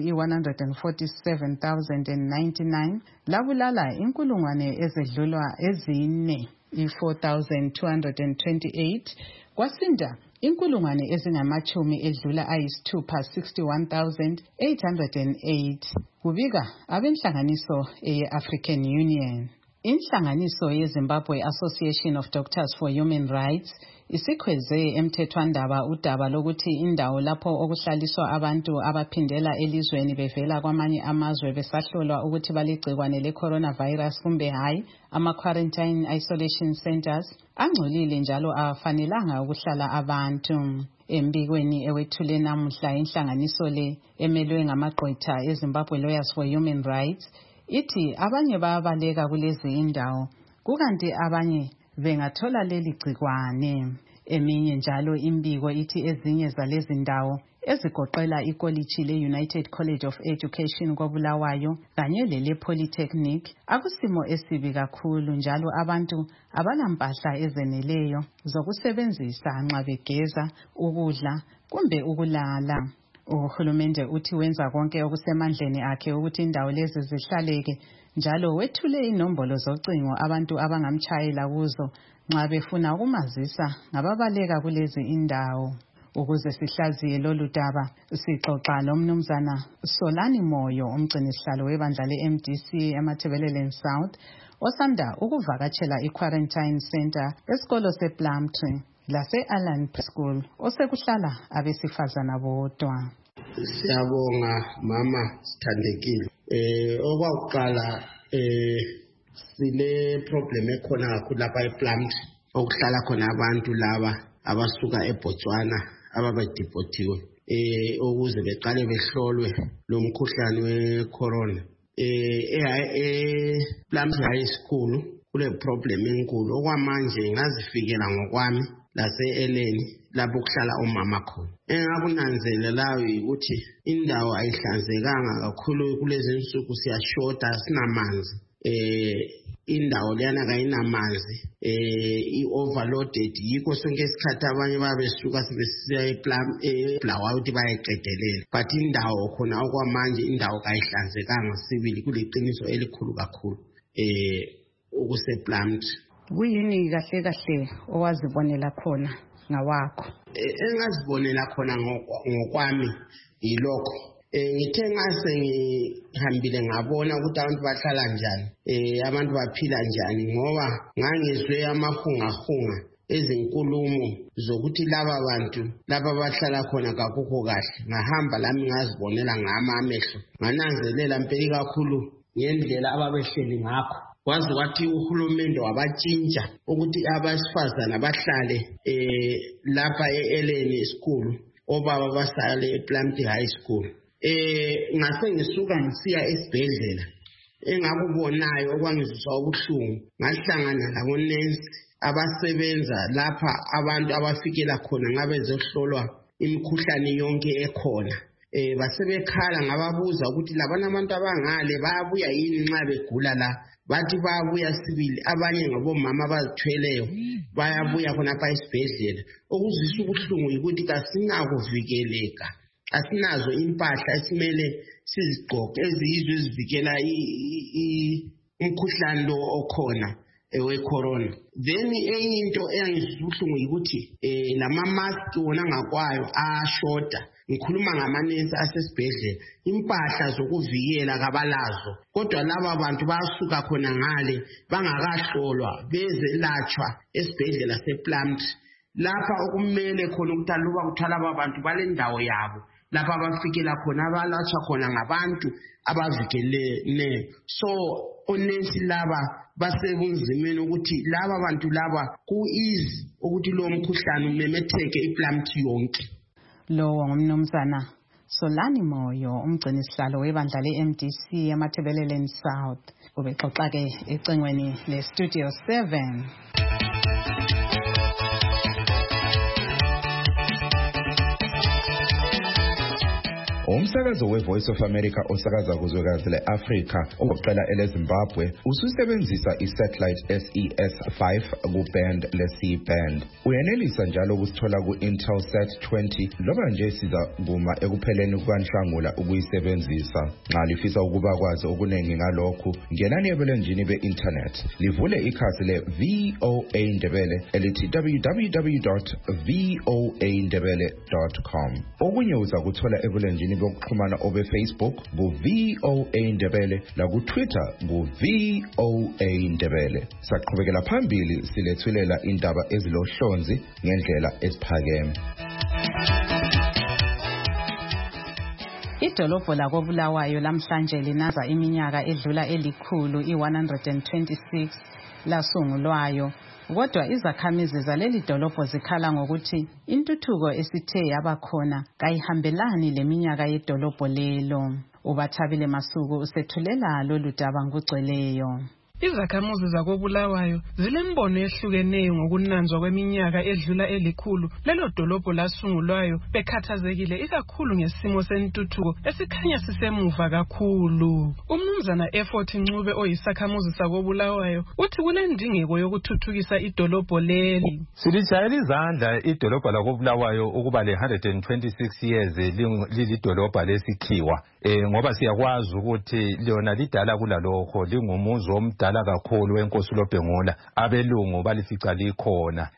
i-147,099, labulala inkulungwane ezedlula ezine i-4,228, kwasinda inkulungwane ezingamachumi edlula ayisithupha 61,808, kubika abenhlanganiso eye-African Union. Inhlanganiso yeZimbabwe Association of Doctors for Human Rights isikhweze emthethwandaba udaba lokuthi indawo lapho okuhlaliswa abantu abaphindela elizweni bevela kwamanye amazwe besahlolwa ukuthi balegcikwane le-coronavirus kumbe hayi, ama-quarantine isolation centers angcolile njalo afanelanga ukuhlala abantu. Embikweni ewethule namuhla inhlanganiso le emelwe ngamagqwetha eZimbabwe Lawyers for Human Rights ithi abanye bayabaleka kulezi indawo, kukanti abanye bengathola leli gcikwane. Eminye njalo imbiko ithi ezinye zalezi ndawo ezigoqela ikoliji le-United College of Education koBulawayo kanye lele Polytechnic akusimo esibi kakhulu, njalo abantu abalampahla ezeneleyo zokusebenzisa nxa begeza, ukudla kumbe ukulala. Uhulumende uthi wenza konke okusemandleni akhe ukuthi indawo lezi zihlaleke, njalo wethule inombolo zocingo abantu abangamtshayela kuzo nxa befuna ukumazisa ngababaleka kulezi indawo. Ukuze sihlaziye lolu daba, sixoxa lomnumzana Solani Moyo, umgcinisihlalo webandla le-MDC eMatabeleland South, osanda ukuvakatshela i-quarantine center esikolo sePlumtree lase-Allan School, osekuhlala abesifazana bodwa. Siyabonga mama Sithandekile. Okwakuqala sile problem ekhona kakhulu lapha ePlumtree okuhlala khona abantu laba abasuka eBotswana ababedipotiwe ukuze beqale behlolwe lo mkhuhlane wecorona. Plumtree High School kule problem enkulu okwamanje ngazifikela ngokwami lase-Eleni lapho kuhlala omama khona. Engakunanzelelayo ukuthi indawo ayihlanzekanga kakhulu kulezi insuku, siyashoda sinamanzi. Indawo leyana kayinamanzi, i-overloaded, yikho sonke isikhathi abanye babesuka sebesiya eBulawayo ukuthi bayeqedelela, but indawo khona okwamanje indawo kayihlanzekanga sibili, kuliqiniso elikhulu kakhulu ukusePlumtree. Kuyini kahle kahle owazibonela khona ngawakho? Engazibonela khona ngokwami yilokho. Ngithe ngase ngihambile ngabona ukuthi abantu bahlala njani, abantu baphila njani, ngoba ngangizwe amahungahunga ezinkulumo zokuthi laba bantu laba bahlala khona kakukho kahle. Ngahamba lami ngazibonela ngama amehlo, ngananzelela mpela kakhulu ngendlela ababehleli ngakho. Kwazi wathi uhulumende wabatshintsha ukuthi abasifazana bahlale lapha eEleni School, obaba basale ePlumtree High School. Ngase ngisuka ngisiya esibhedlela, engakubonayo okwangizwisa ubuhlungu, ngahlangana labonesi abasebenza lapha abantu abafikela khona ngabe zohlolwa imikhuhlane yonke ekhona. Basebekhala ngababuza ukuthi labana abantu abangale bayabuya yini nxa begula la. Bathi bayabuya sibili, abanye ngabomama abazithweleyo bayabuya khonapha esibhedlela. Okuzwisa ubuhlungu yikuthi kasinakuvikeleka, asinazo impahla esimele sizigqoke eziyizo ezivikela umkhuhlane lo okhona wecorona. Then enye into eyangizwisa ubuhlungu yikuthi lama-mask wona ngakwayo ashoda. Ngikhuluma ngamanesi asesibhedlela, impahla zokuvikela kabalazo, kodwa laba bantu basuka khona ngale bangakahlolwa bezelatshwa esibhedlela sePlumtree. Lapha okumele khona ukuthi aluba kuthwala aba bantu balendawo yabo lapha abafikela khona abalatshwa khona ngabantu abavikelene. So onesi laba basebunzimeni ukuthi laba bantu laba ku-easy ukuthi lo mkhuhlane umemetheke iPlumtree yonke. Lowo ngumnumzana Solani Moyo, umgcinisihlalo webandla le-MDC eMatabeleland South, ubexoxa ke ecingweni le-Studio 7. Umsakazo we-Voice of America osakaza kuzwekazi le-Afrika okokuqala eleZimbabwe ususebenzisa i-satellite SES-5 ku-band le-C-band. Uyenelisa njalo ukusithola ku-Intelsat 20 loba nje siza kuma ekupheleni kukaNhlangula ukuyisebenzisa. Nxa lifisa ukuba kwazi okuningi ngalokhu, ngenani ebulenjini be-internet, livule ikhasi le-VOA Ndebele elithi www.voandebele.com. Okunye uza kuthola ebulenjini bokuxhumana obe-Facebook ku-VOA Ndebele laku-Twitter ku-VOA Ndebele. Saqhubekela phambili silethulela indaba ezilohlonzi ngendlela esiphakeme. Idolobho lakoBulawayo lamhlanje linaza iminyaka edlula elikhulu i-126 lasungulwayo. Kodwa izakhamizi zaleli dolobho zikhala ngokuthi intuthuko esithe yabakhona kayihambelani leminyaka yedolobho lelo. Ubathabile Masuku usethulela lolu daba ngokugcweleyo. Izakhamuzi zakoBulawayo zilembono ehlukeneyo ngokunanzwa kweminyaka edlula 100 lelo dolobho lasungulwayo bekhathazekile ikakhulu ngesimo sentuthuko esikhanya sisemuva kakhulu. Umnumzana Effort Ncube oyisakhamuzi sakoBulawayo uthi kulendingeko yokuthuthukisa idolobho leli. Silitshayela izandla idolobho lakoBulawayo ukuba le 126 years lilidolobho lesikhiwa ngoba siyakwazi ukuthi lona lidala kulalokho lingumuzi omdala kakhulu wenkosi uLobhengula abelungu balifica likhona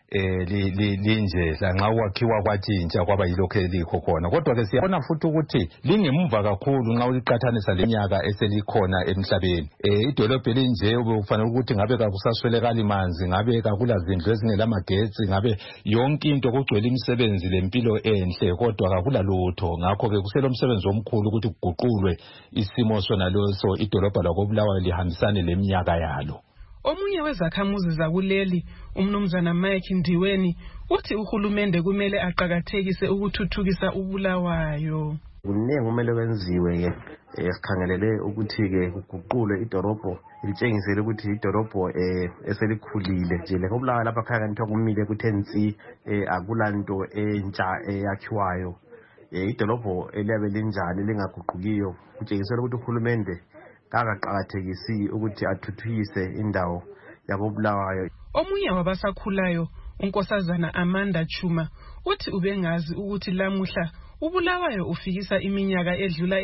linje lanxa kwakhiwa kwatshintsha kwaba yilokho elikho khona kodwa ke siyabona futhi ukuthi lingemuva kakhulu nxa uliqathanisa leminyaka eselikhona emhlabeni. Idolobho linje ufanele ukuthi ngabe kakusaswelekala manzi, ngabe kakula zindlu ezingelamagetsi, ngabe yonke into kugcwele imisebenzi lempilo enhle kodwa kakula lutho. Ngakho ke kuselomsebenzi omkhulu ukuthi kuguqulwe isimo sona leso idolobho lakoBulawayo lihambisane leminyaka yalo. Omunye wezakhamuzi zakuleli umnumzana Mike Ndiweni uthi uhulumende kumele aqhakathekise ukuthuthukisa uBulawayo. Kuningi kumele kwenziwe ke sikhangelele ukuthi ke kuguqulwe idolobho litshengisele ukuthi idolobho eselikhulile nje lekoBulawayo lapha khaya kanti kumile kuthensi akulanto entsha eyakhiwayo. Idolobho eliyabe linjani lingaguqukiyo kutshengisela ukuthi uhulumende kaqakathekisi ukuthi athuthukise indawo yakoBulawayo. Omunye wabasakhulayo unkosazana Amanda Chuma uthi ubengazi ukuthi lamuhla uBulawayo ufikisa iminyaka edlula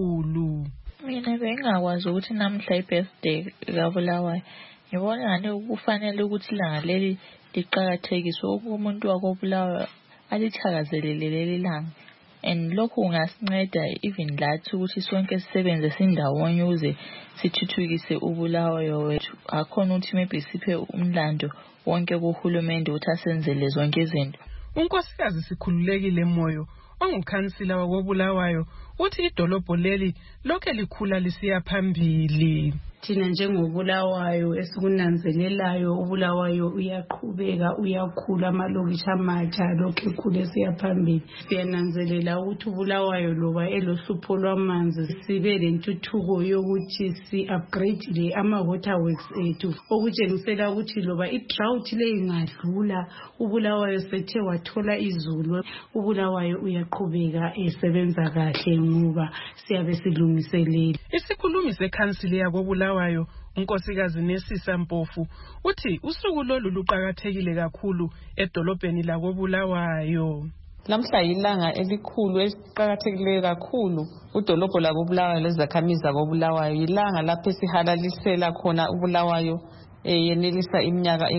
100. Mina bengakwazi ukuthi namhla ibirthday kaBulawayo. Ngibona ngani kufanele ukuthi ilanga leli liqhakathekiswe umuntu wakoBulawayo alithakazelele leli langa. And lokho kungasinceda even lathi ukuthi sonke sisebenze sindawonye uze sithuthukise uBulawayo wethu. Akhona ukuthi maybe siphe umlando wonke kuhulumende ukuthi asenzele zonke izinto. Unkosikazi Sikhululekile Moyo ongukhansila wakoBulawayo uthi idolobho leli lokho likhula lisiya phambili. Thina njengoBulawayo esikunanzelelayo uBulawayo uyaqhubeka uyakhula amalokishi amatsha lokho ekhule siyaphambili. Siyananzelela ukuthi uBulawayo loba elohlupho lwamanzi sibe lentuthuko yokuthi si-upgrade ama waterworks ethu okutshengisela ukuthi loba i-drought le ingadlula uBulawayo sethe wathola izulu. uBulawayo uyaqhubeka esebenza kahle ngoba siyabe silungiselele. Isikhulumi sekhansili yakoBulawayo unkosikazi Nesisa Mpofu uthi usuku lolu luqhakathekile kakhulu edolobheni lakoBulawayo. Lamhla ilanga elikhulu esiqhakathekileyo kakhulu udolobho lakoBulawayo lezakhamizi zakoBulawayo. Ilanga lapho sihalalisela khona uBulawayo yenelisa iminyaka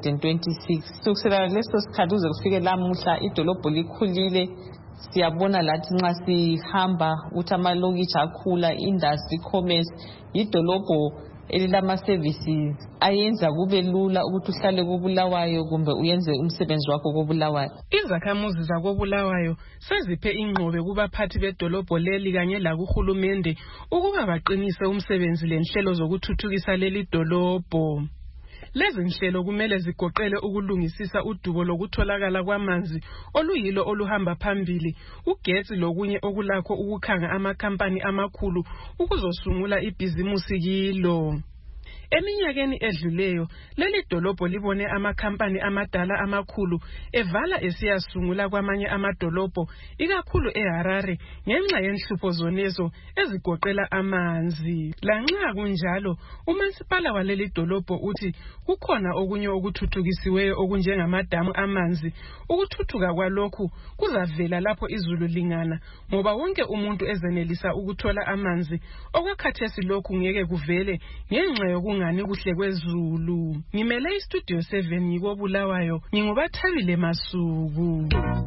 126. Kusukela leso sikhathi uze kufike lamuhla idolobho likhulile. Siyabona lathi nxa sihamba ukuthi amalokishi akhula, industry, commerce, idolobho elilama services ayenza kube lula ukuthi uhlale koBulawayo kumbe uyenze umsebenzi wakho koBulawayo. Izakhamuzi zakoBulawayo seziphe ingqobe kubaphathi bedolobho leli kanye lakuhulumende ukuba baqinise umsebenzi lenhlelo zokuthuthukisa leli dolobho. Lezi nhlelo kumele zigoqele ukulungisisa udubo lokutholakala kwamanzi oluyilo oluhamba phambili, ugetsi lokunye okulakho ukukhanga amakhampani amakhulu ukuzosungula ibhizimusi kilo. Eminyakeni edluleyo leli dolobho libone amakhampani amadala amakhulu evala esiyasungula kwamanye amadolobho ikakhulu eHarare ngenxa yenhlupho zonezo ezigoqela amanzi. Lanxa kunjalo umasipala waleli dolobho uthi kukhona okunye okuthuthukisiweyo okunjengamadamu amanzi. Ukuthuthuka kwalokhu kuzavela lapho izulu lingana ngoba wonke umuntu ezenelisa ukuthola amanzi. Okwakhathesi lokhu ngeke kuvele ngenxa yokungani kuhle kwezulu. Ngimele istudio 7 ngikoBulawayo ngingubathabile Masuku.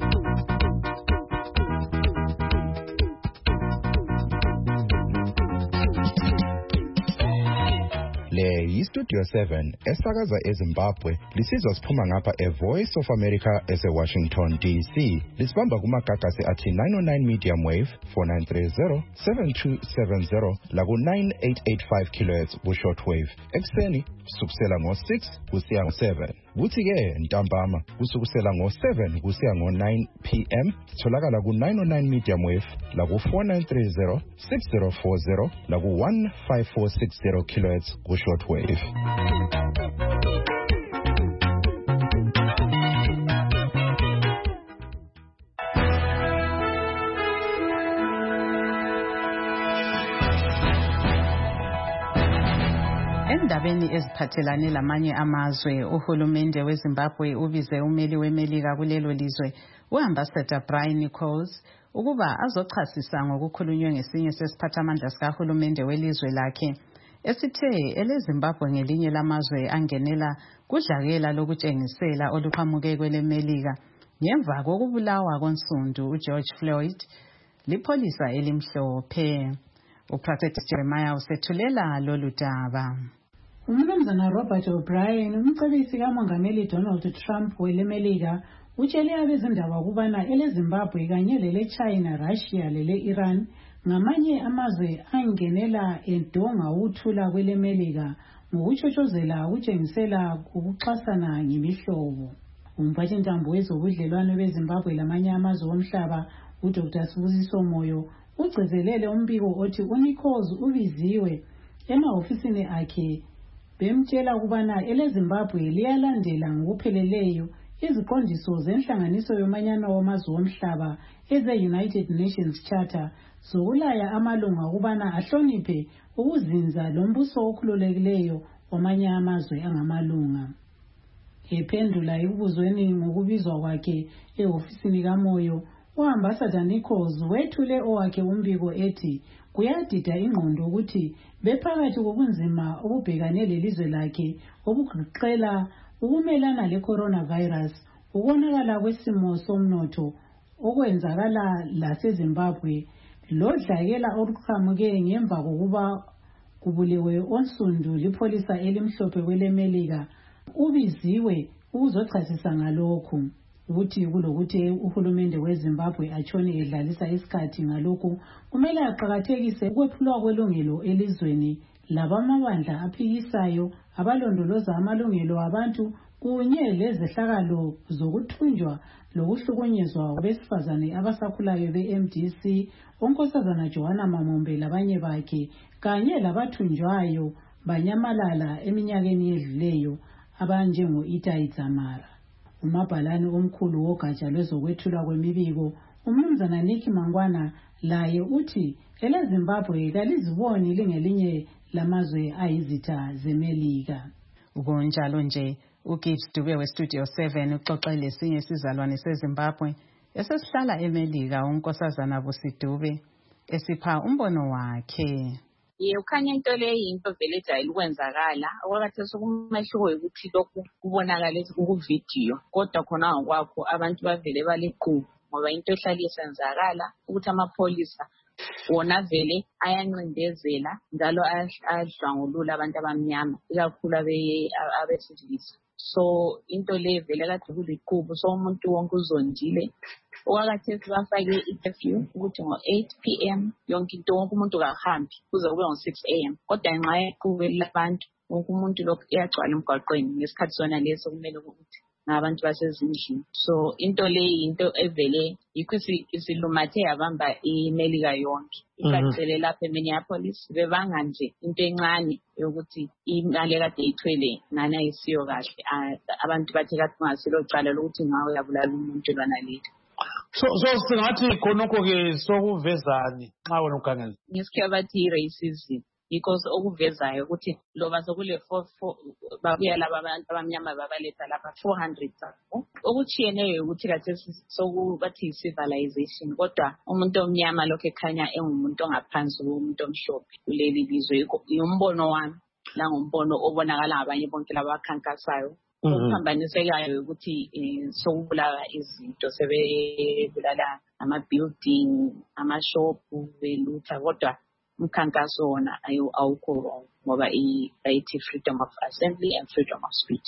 Le yistudio 7 esakaza eZimbabwe lisizwa siphuma ngapha eVoice of America eseWashington DC. Lisibamba kumagagasi athi 909 medium wave 4930 7270 laku 9885 kHz ku short wave. Ekseni kusukela ngo6 kusiya ngo7. kuthi-ke ntambama kusukusela ngo-7 kusiya ngo-9 p.m. sitholakala ku-909 medium wave laku-4930 6040 laku-15460 kHz ku-short wave. Endabeni eziphathelane lamanye amazwe, uhulumende weZimbabwe ubize umeli weMelika kulelo lizwe, uAmbassador Brian Nichols, ukuba azochasisa ngokukhulunywe ngesinye sesiphathamandla sikahulumende welizwe lakhe, esithe eleZimbabwe ngelinye lamazwe angenela kudlakela lokutshengisela oluqhamuke kweleMelika ngemva kokubulawa konsundu uGeorge Floyd lipholisa elimhlophe. uProfessor Jeremiah usethulela lolu daba. Umnumzana Robert O'Brien, umcebisi kaMongameli Donald Trump weleMelika, utshele abezindaba ukubana eleZimbabwe kanye leleChina, Russia lele-Iran ngamanye amazwe angenela edonga ukuthula kweleMelika ngokutshotshozela ukutshengisela ukuxhasana ngemihlobo. Umphathintambo wezobudlelwano beZimbabwe lamanye amazwe omhlaba, uDr. Sibusiso Moyo, ugcizelele umbiko othi uNichols ubiziwe emahofisini akhe bemtshela ukubana eleZimbabwe liyalandela ngokupheleleyo iziqondiso zenhlanganiso yomanyano wamazwe omhlaba eze-United Nations Charter zokulaya amalunga ukubana ahloniphe ukuzinza lombuso okhululekileyo wamanye amazwe angamalunga. Ephendula ekubuzweni ngokubizwa kwakhe ehofisini kaMoyo, uAmbassador Nichols wethule owakhe umbiko ethi kuyadida ingqondo ukuthi bephakathi kobunzima obubhekane lelizwe lakhe obugoqela ukumelana le-coronavirus, ukonakala kwesimo somnotho okwenzakala laseZimbabwe, lodlakela oluqhamuke ngemva kokuba kubulewe onsundu lipholisa elimhlophe kweleMelika, ubiziwe ukuzochasisa ngalokhu. Ukuthi kulokuthi uhulumende weZimbabwe atshone edlalisa isikhathi ngalokhu, kumele aqhakathekise ukwephulwa kwelungelo elizweni labamabandla aphikisayo abalondoloza amalungelo abantu kunye lezehlakalo zokuthunjwa lokuhlukunyezwa kwabesifazane abasakhulayo be-MDC, onkosazana Joanna Mamombe labanye bakhe, kanye labathunjwayo banyamalala eminyakeni edluleyo abanjengo-Itai Dzamara. Umabhalane omkhulu wogatsha lwezokwethulwa kwemibiko, umnumzana Nicky Mangwana, laye uthi eleZimbabwe kaliziboni lingelinye lamazwe ayizitha zeMelika. Kunjalo nje, uGibbs Dube weStudio 7 uxoxe lesinye isizalwane seZimbabwe esesihlala eMelika, unkosazana Busidube, esipha umbono wakhe. Ukhanya into le yinto vele ejayele ukwenzakala okwakhathesi kumehluko ukuthi lokhu kubonakala kuvidiyo, kodwa khona ngokwakho abantu bavele baliqhubu ngoba into ehlala isenzakala ukuthi amapholisa wona vele ayancindezela njalo ayadlwangulula abantu abamnyama, ikakhulu abesilisa. So into le vele kade kuliqhubu, so umuntu wonke uzondile. Okwakhathesi bafake i-curfew ukuthi ngo-8 p.m. yonke into, wonke umuntu kahambi kuze kube ngo-6 a.m. Kodwa ngenxa yeqhubu labantu wonke umuntu lokhu iyagcwala emgwaqweni ngesikhathi sona leso kumele ukuthi ngabantu basezindlini. So into le into evele yikho isilumathe yabamba iMelika yonke. Icacele lapha eMinneapolis bebanga nje into encane yokuthi imali kade ithwele ngane ayisiyo kahle, abantu bathe kade kungasilo cala lokuthi ngawe yabulala umuntu lwana lethu. So singathi khonokho-ke sokuvezani nxa wena ukhangela? Ngesikhiwa bathi i-racism, because okuvezayo ukuthi loba sokule 4 babuya laba abantu abamnyama babaletha lapha 400 zabo. Okuchiyeneyo ukuthi kathesi sokubathi civilization, kodwa umuntu omnyama lokho ekhanya engumuntu ongaphansi komuntu omhlophe kuleli lizwe. Umbono wami la ngumbono obonakala ngabanye bonke laba bakhankasayo. Ukuphambanisekayo ukuthi sokubulala izinto, sebebulala ama-building, amashopu, belutha, kodwa umkhankaso wona awukho wrong ngoba bayithi freedom of assembly and freedom of speech.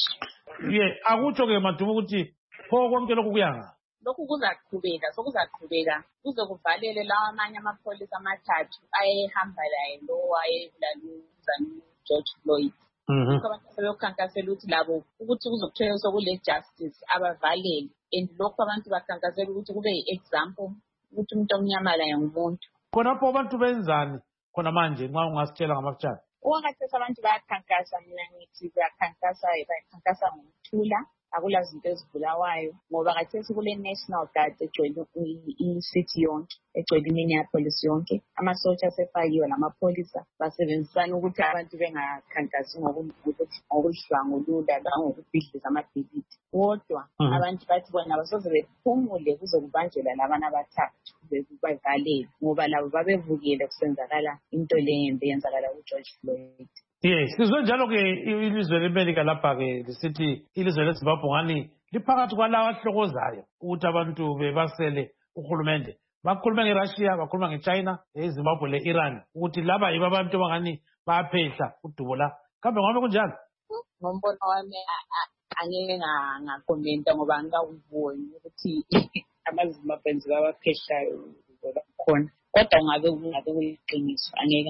Akutsho-ke Madumo ukuthi pho konke lokhu kuyanga? Lokhu kuzaqhubeka, sokuzaqhubeka kuze kuvalele lawa amanye amapholisa amathathu ayehamba laye lo ayebulala uMnumzane George Floyd. abantu sebekhankasela ukuthi labo ukuthi kuzokuthola sokule justice abavalele, and lokho abantu bakhankasela ukuthi kube yi-example ukuthi umuntu omnyama laye ngumuntu. Khonapho abantu benzani khona manje nxa ungasitshela ngamafutshane? Okwakhathesi abantu bayakhankasa, mina ngithi bayakhankasa ngokuthula, akula zinto ezibulawayo ngoba khathesi kule National Guard egcwele i-city yonke, egcwele iMinneapolis yonke. Amasotsha asefakiwe lamapholisa basebenzisana ukuthi abantu bengakhankasi ngokudlwangulula langokubhidliza amabhilidi. Kodwa abantu bathi bona basoze bephumule kuze kubanjelwa labana abathathu bevalele ngoba labo babevukile kusenzakala into lembe yenzakala kuGeorge Floyd. Yes, sizwe njalo ke ilizwe leMelika lapha ke lisithi ilizwe leZimbabwe ngani liphakathi kwalawa ahlokozayo ukuthi abantu bebasele uhulumende. Bakhuluma ngeRussia, bakhuluma ngeChina, eZimbabwe leIran ukuthi laba yibo abantu abangani bayaphehla udubo la. Kambe ngabe kunjani? Ngombono wami angeke ngakomenta ngoba angikawuboni ukuthi amaZimbabwenzi babaphehlayo khona. Kodwa ngabe kuyiqiniso angeke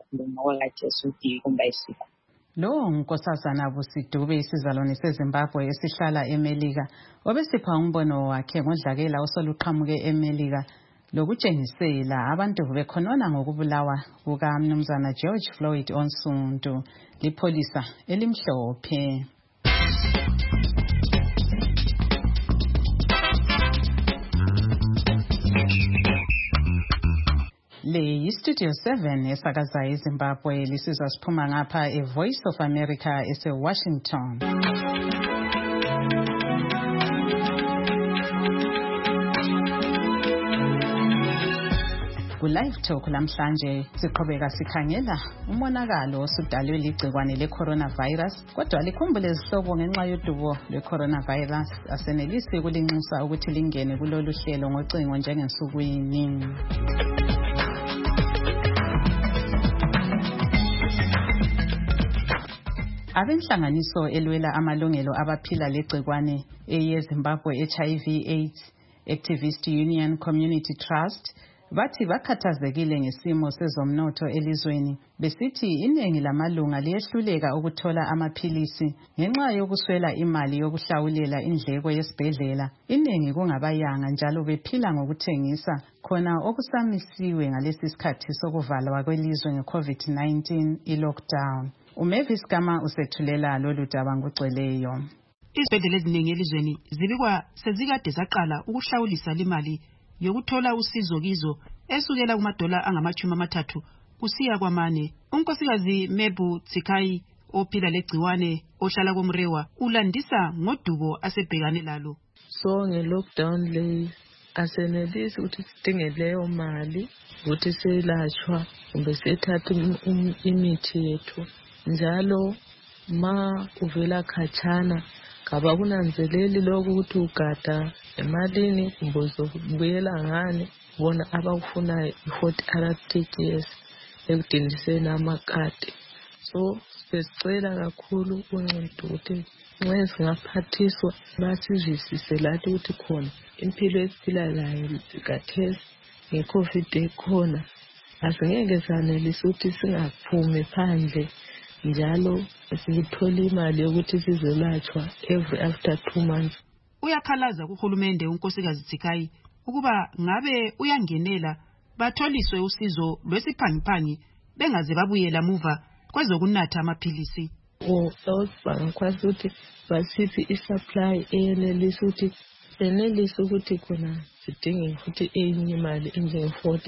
Lo Nkosazana Busidube isizalwane seZimbabwe esihlala eMelika obesipha umbono wakhe ngodlakela osoluqhamuke eMelika lokutshengisela abantu bekhonona ngokubulawa kukaMnumzana George Floyd onsundu lipholisa elimhlophe. Le yiStudio 7 esakaza eZimbabwe lisizwa siphuma ngapha eVoice of America eseWashington. Ku-Live Talk lamhlanje siqhubeka sikhangela umonakalo osudalwe ligcikwane le-coronavirus, kodwa likhumbule izihlobo ngenxa yodubo lwe-coronavirus asenelisi ukulinxusa ukuthi lingene kulolu hlelo ngocingo njengensukwini. Abenhlanganiso elwela amalungelo abaphila legcikwane eyeZimbabwe HIV/AIDS Activist Union Community Trust bathi bakhathazekile ngesimo sezomnotho elizweni besithi iningi lamalunga liyehluleka ukuthola amaphilisi ngenxa yokuswela imali yokuhlawulela indleko yesibhedlela. Iningi kungabayanga njalo bephila ngokuthengisa khona okusamisiwe ngalesi sikhathi sokuvalwa kwelizwe ngeCovid-19 i-lockdown. Umavis Gama usethulela lolu daba ngogcweleyo. Izibhedlela eziningi elizweni zibikwa sezikade zaqala ukuhlawulisa imali yokuthola usizo kizo esukela kumadola angama-30 kusiya kwamane. Unkosikazi Mebu Tsikai ophila legciwane ohlala koMrewa ulandisa ngodubo asebhekane lalo. So nge-lockdown le asenelisi ukuthi sidinge leyo mali ukuthi selashwa kumbe sethatha imithi yethu. Njalo ma uvela khatshana kaba kunanzeleli lokhu ukuthi ugada emalini kumbe uzobuyela ngani bona abakufunayo i-40 RTGS ekudindiseni amakati. So sesicela kakhulu uncedo ukuthi nxa singaphathiswa basizwisise lathi ukuthi khona impilo esiphila layo kathesi nge-COVID ekhona asingeke sanelisa ukuthi singaphumi phandle njalo sikuthola imali yokuthi sizolatshwa every after 2 months. Uyakhalaza kuhulumende unkosikazi Tsikai ukuba ngabe uyangenela batholiswe usizo lwesiphangiphangi bengaze babuyela muva kwezokunatha amaphilisi. South Bank kwasi ukuthi basiphi i-supply eyenelisa ukuthi senelisa ukuthi khona sidinge futhi enye imali enjenge-40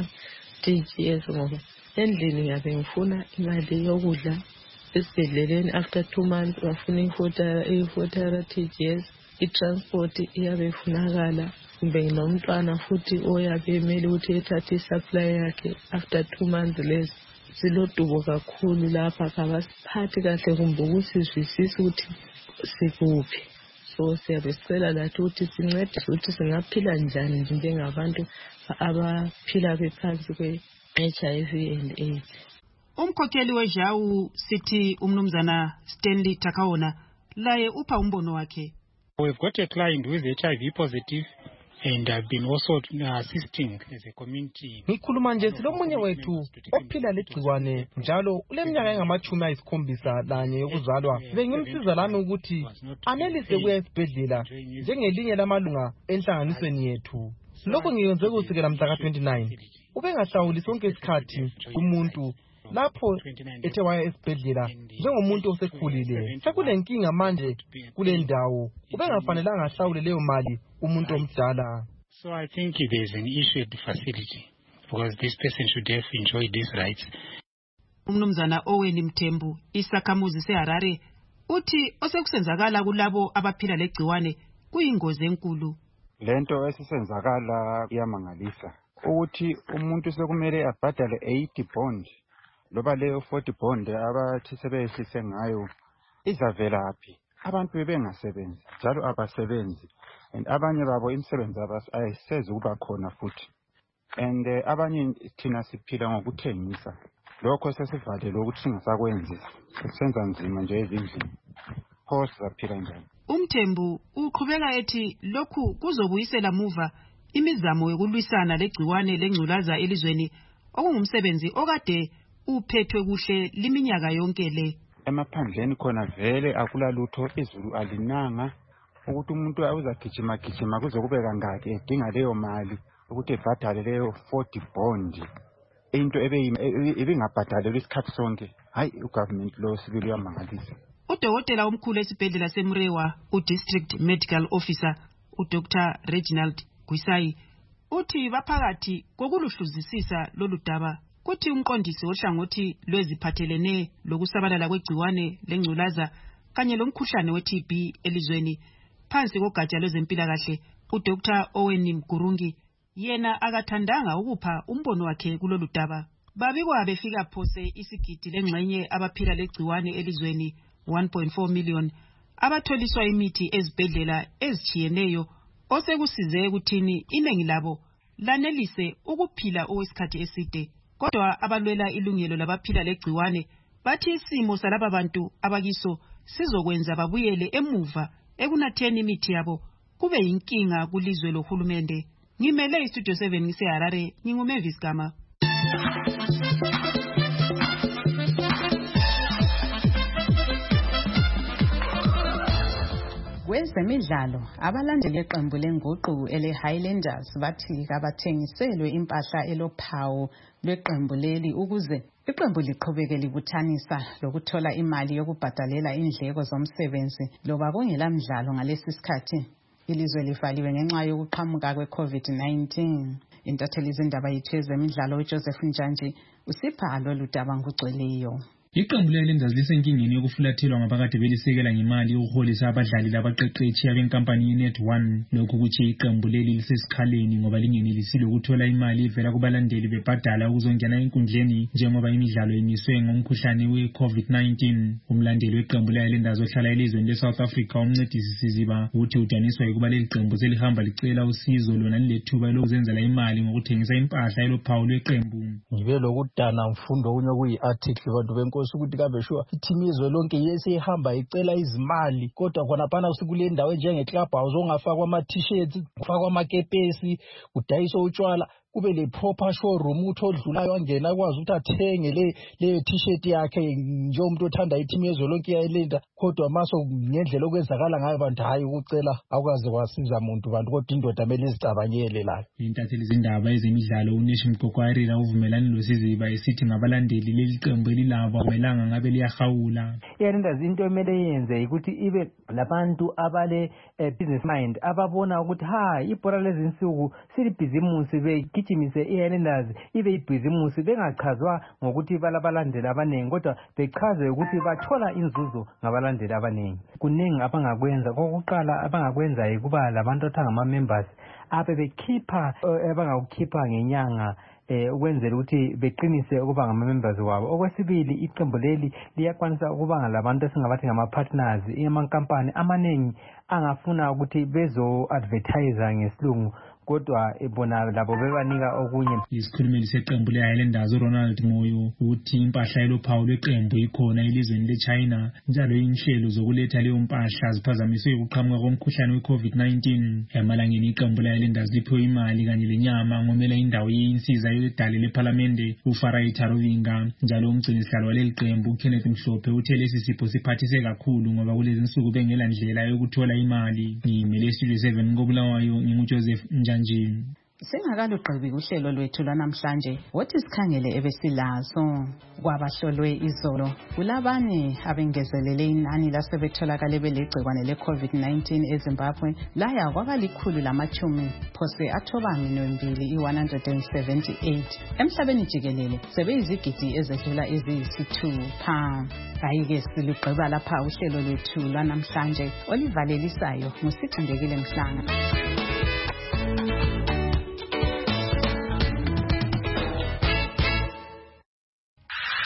RTGS ngoba endlini ngabe ngifuna imali yokudla esibhedleleni after 2 months bafuna i-40 RTGS. I-transport iyabe ifunakala kumbe nomntwana futhi oyabe emele ukuthi ethathe i-supply yakhe after 2 months lezi. Silodubo kakhulu lapha kabasiphathi kahle kumbe ukusizwisisa ukuthi sikuphi. So siyabe sicela lathi ukuthi sincedise ukuthi singaphila njani njengabantu abaphila bephansi kwe-HIV and AIDS. Umkhokheli weJawu sithi umnumzana Stanley Takaona laye upha umbono wakhe. We've got a client who is HIV positive And I've been also assisting as a community. Ngikhuluma nje silomunye wethu ophila legciwane njalo uleminyaka enga-71 yokuzalwa. Bengimsiza lami ukuthi anelise ukuya esibhedlela njengelinye lamalunga enhlanganisweni yethu. Lokho ngikwenze kusukela mhla ka-29. Ubengahlawuli sonke isikhathi kumuntu lapho ethe waya esibhedlela njengomuntu osekhulile. Sekule nkinga manje kule ndawo. Ubengafanelanga ahlawule leyo mali umuntu omdala. So I think there's an issue at the facility because this person should have enjoyed these rights. Umnumzana Owen Mthembu, isakhamuzi seHarare, uthi osekusenzakala kulabo abaphila legciwane kuyingozi enkulu. Lento esisenzakala iyamangalisa ukuthi umuntu sekumele abhadale 80 bond loba leyo 40 bond abathi sebehlise ngayo izavelaphi. Abantu bebengasebenzi njalo abasebenzi and abanye babo imisebenzi ayisezi ukuba khona futhi. And abanye thina siphila ngokuthengisa. Lokho sesivalele ukuthi singasakwenzi. Senza nzima nje ezindlini. Pho sizaphila njani? Umthembu uqhubeka ethi lokhu kuzobuyisela muva imizamo yokulwisana legciwane lengculaza elizweni okungumsebenzi okade uphethwe kuhle liminyaka yonke le. Emaphandleni khona vele akulalutho izulu alinanga ukuthi umuntu uzagijima kuze kube kangaki edinga leyo mali ukuthi ebhadale leyo 40 bond into ebingabhadalelwa isikhathi sonke. Hayi ugovernment lo sibili uyamangalisa. Udokotela omkhulu esibhedlela seMrewa, uDistrict Medical Officer uDr Reginald Gwisai, uthi baphakathi kokuluhluzisisa lolu daba. Kuthi umqondisi ohlangothi lweziphathelene lokusabalala kwegciwane lengculaza kanye lomkhuhlane we-TB elizweni phansi kogatsha lwezempilakahle uDr Owen Mgurungi yena akathandanga ukupha umbono wakhe kulolu daba. Babikwa befika phose isigidi lengxenye abaphila legciwane elizweni 1.4 million abatholiswa imithi ezibhedlela ezichiyeneyo osekusize ukuthini iningi labo lanelise ukuphila okwesikhathi eside. Kodwa abalwela ilungelo labaphila legciwane bathi isimo salaba bantu abakiso sizokwenza babuyele emuva ekunatheni imithi yabo kube yinkinga kulizwe lohulumende. Ngimele iStudio 7 ngiseHarare, nginguMavis Gama. Kwezemidlalo, abalandeli iqembu lenguqu ele-Highlanders bathi kabathengiselwe impahla elophawu lweqembu leli ukuze iqembu liqhubeke libuthanisa lokuthola imali yokubhadalela indleko zomsebenzi loba kungela mdlalo ngalesi sikhathi ilizwe livaliwe ngenxa yokuqhamuka kwe-COVID-19. Intatheli zindaba yethu yezemidlalo uJoseph Njanji usipha lolu daba ngugcweleyo. Iqembu le-Highlanders lisenkingeni yokufulathelwa ngabakade belisekela ngemali yokuholisa abadlali labaqeqetshi abenkampani yeNet1. Lokhu kuthi iqembu leli lisesikhaleni ngoba lingenelisile ukuthola imali evela kubalandeli bebhadala ukuzongena enkundleni njengoba imidlalo imiswe ngomkhuhlane we-COVID-19. Umlandeli weqembu le-Highlanders ohlala elizweni le-South Africa umncedisi Siziba uthi udaniswa ukuba leli qembu selihamba licela usizo lona lilethuba lokuzenzela imali ngokuthengisa impahla elophawu lweqembu. Ngibe lokudana mfundo kunye kuyi-article bantu benkosi ukuthi kabe sure ithimu izwe lonke yesihamba icela izimali kodwa khona phana sikule ndawo njenge-club house ongafakwa ama-t-shirts kufakwa amakepesi kudayiswa utshwala kube le proper showroom uthi odlulayo angena akwazi ukuthi athenge leyo t-shirt yakhe njengomuntu othanda ithimu yezwe lonke yayilinda kodwa maso ngendlela okwenzakala ngayo bantu hayi ukucela akwazi kwasiza muntu bantu kodwa indoda kumele izicabangele layo. Intatheli zindaba ezemidlalo uNeshi Mgogwarira uvumelani noSiziba esithi ngabalandeli leli qembu elilabo akumelanga ngabe liyahawula. Iyalenza into emele yenze ukuthi ibe labantu abale business mind ababona ukuthi ibhola lezi insuku silibhizimusi begijimise iHighlanders ibe ibhizimusi bengachazwa ngokuthi balabalandeli abaningi kodwa bechaze ukuthi bathola inzuzo ngabalandeli abaningi. Kuningi abangakwenza. Kokuqala abangakwenza kuba labantu athangama members abe bekhipha abangakukhipha ngenyanga ukwenzela ukuthi beqinise ukuba ngama-members wabo. Okwesibili iqembu leli liyakwanisa ukuba ngalabantu esingabathi ngama-partners amankampani amaningi angafuna ukuthi bezo-advertise ngesilungu kodwa bona labo bebanika okunye. Isikhulumeli seqembu le-Highlanders uRonald Moyo uthi impahla elophawu lweqembu ikhona elizweni leChina njalo inhlelo zokuletha leyo mpahla ziphazamiswe ukuqhamuka komkhuhlane we-COVID-19. Emalangeni iqembu le-Highlanders liphiwe imali kanye lenyama ngomela indawo yinsiza yedale lephalamende uFarai Tarovinga. Njalo umgcinisihlalo waleli qembu Kenneth Mhlophe uthe lesi sipho siphathise kakhulu ngoba kulezi insuku bengela ndlela yokuthola imali. Ngimele Studio 7 koBulawayo nginguJoseph Njanjini. Singakalugqibi uhlelo lwethu lwanamhlanje wothi sikhangele ebesilazo kwabahlolwe izolo kulabane abengezelele inani lasebetholakale belegcikwane le-COVID-19 eZimbabwe laya kwaba 110 phose athoba-2 178 emhlabeni jikelele sebeyizigidi ezedlula eziyisithupha. Ayike silugqiba lapha uhlelo lwethu lwanamhlanje olivalelisayo nguSithandekile Mhlanga.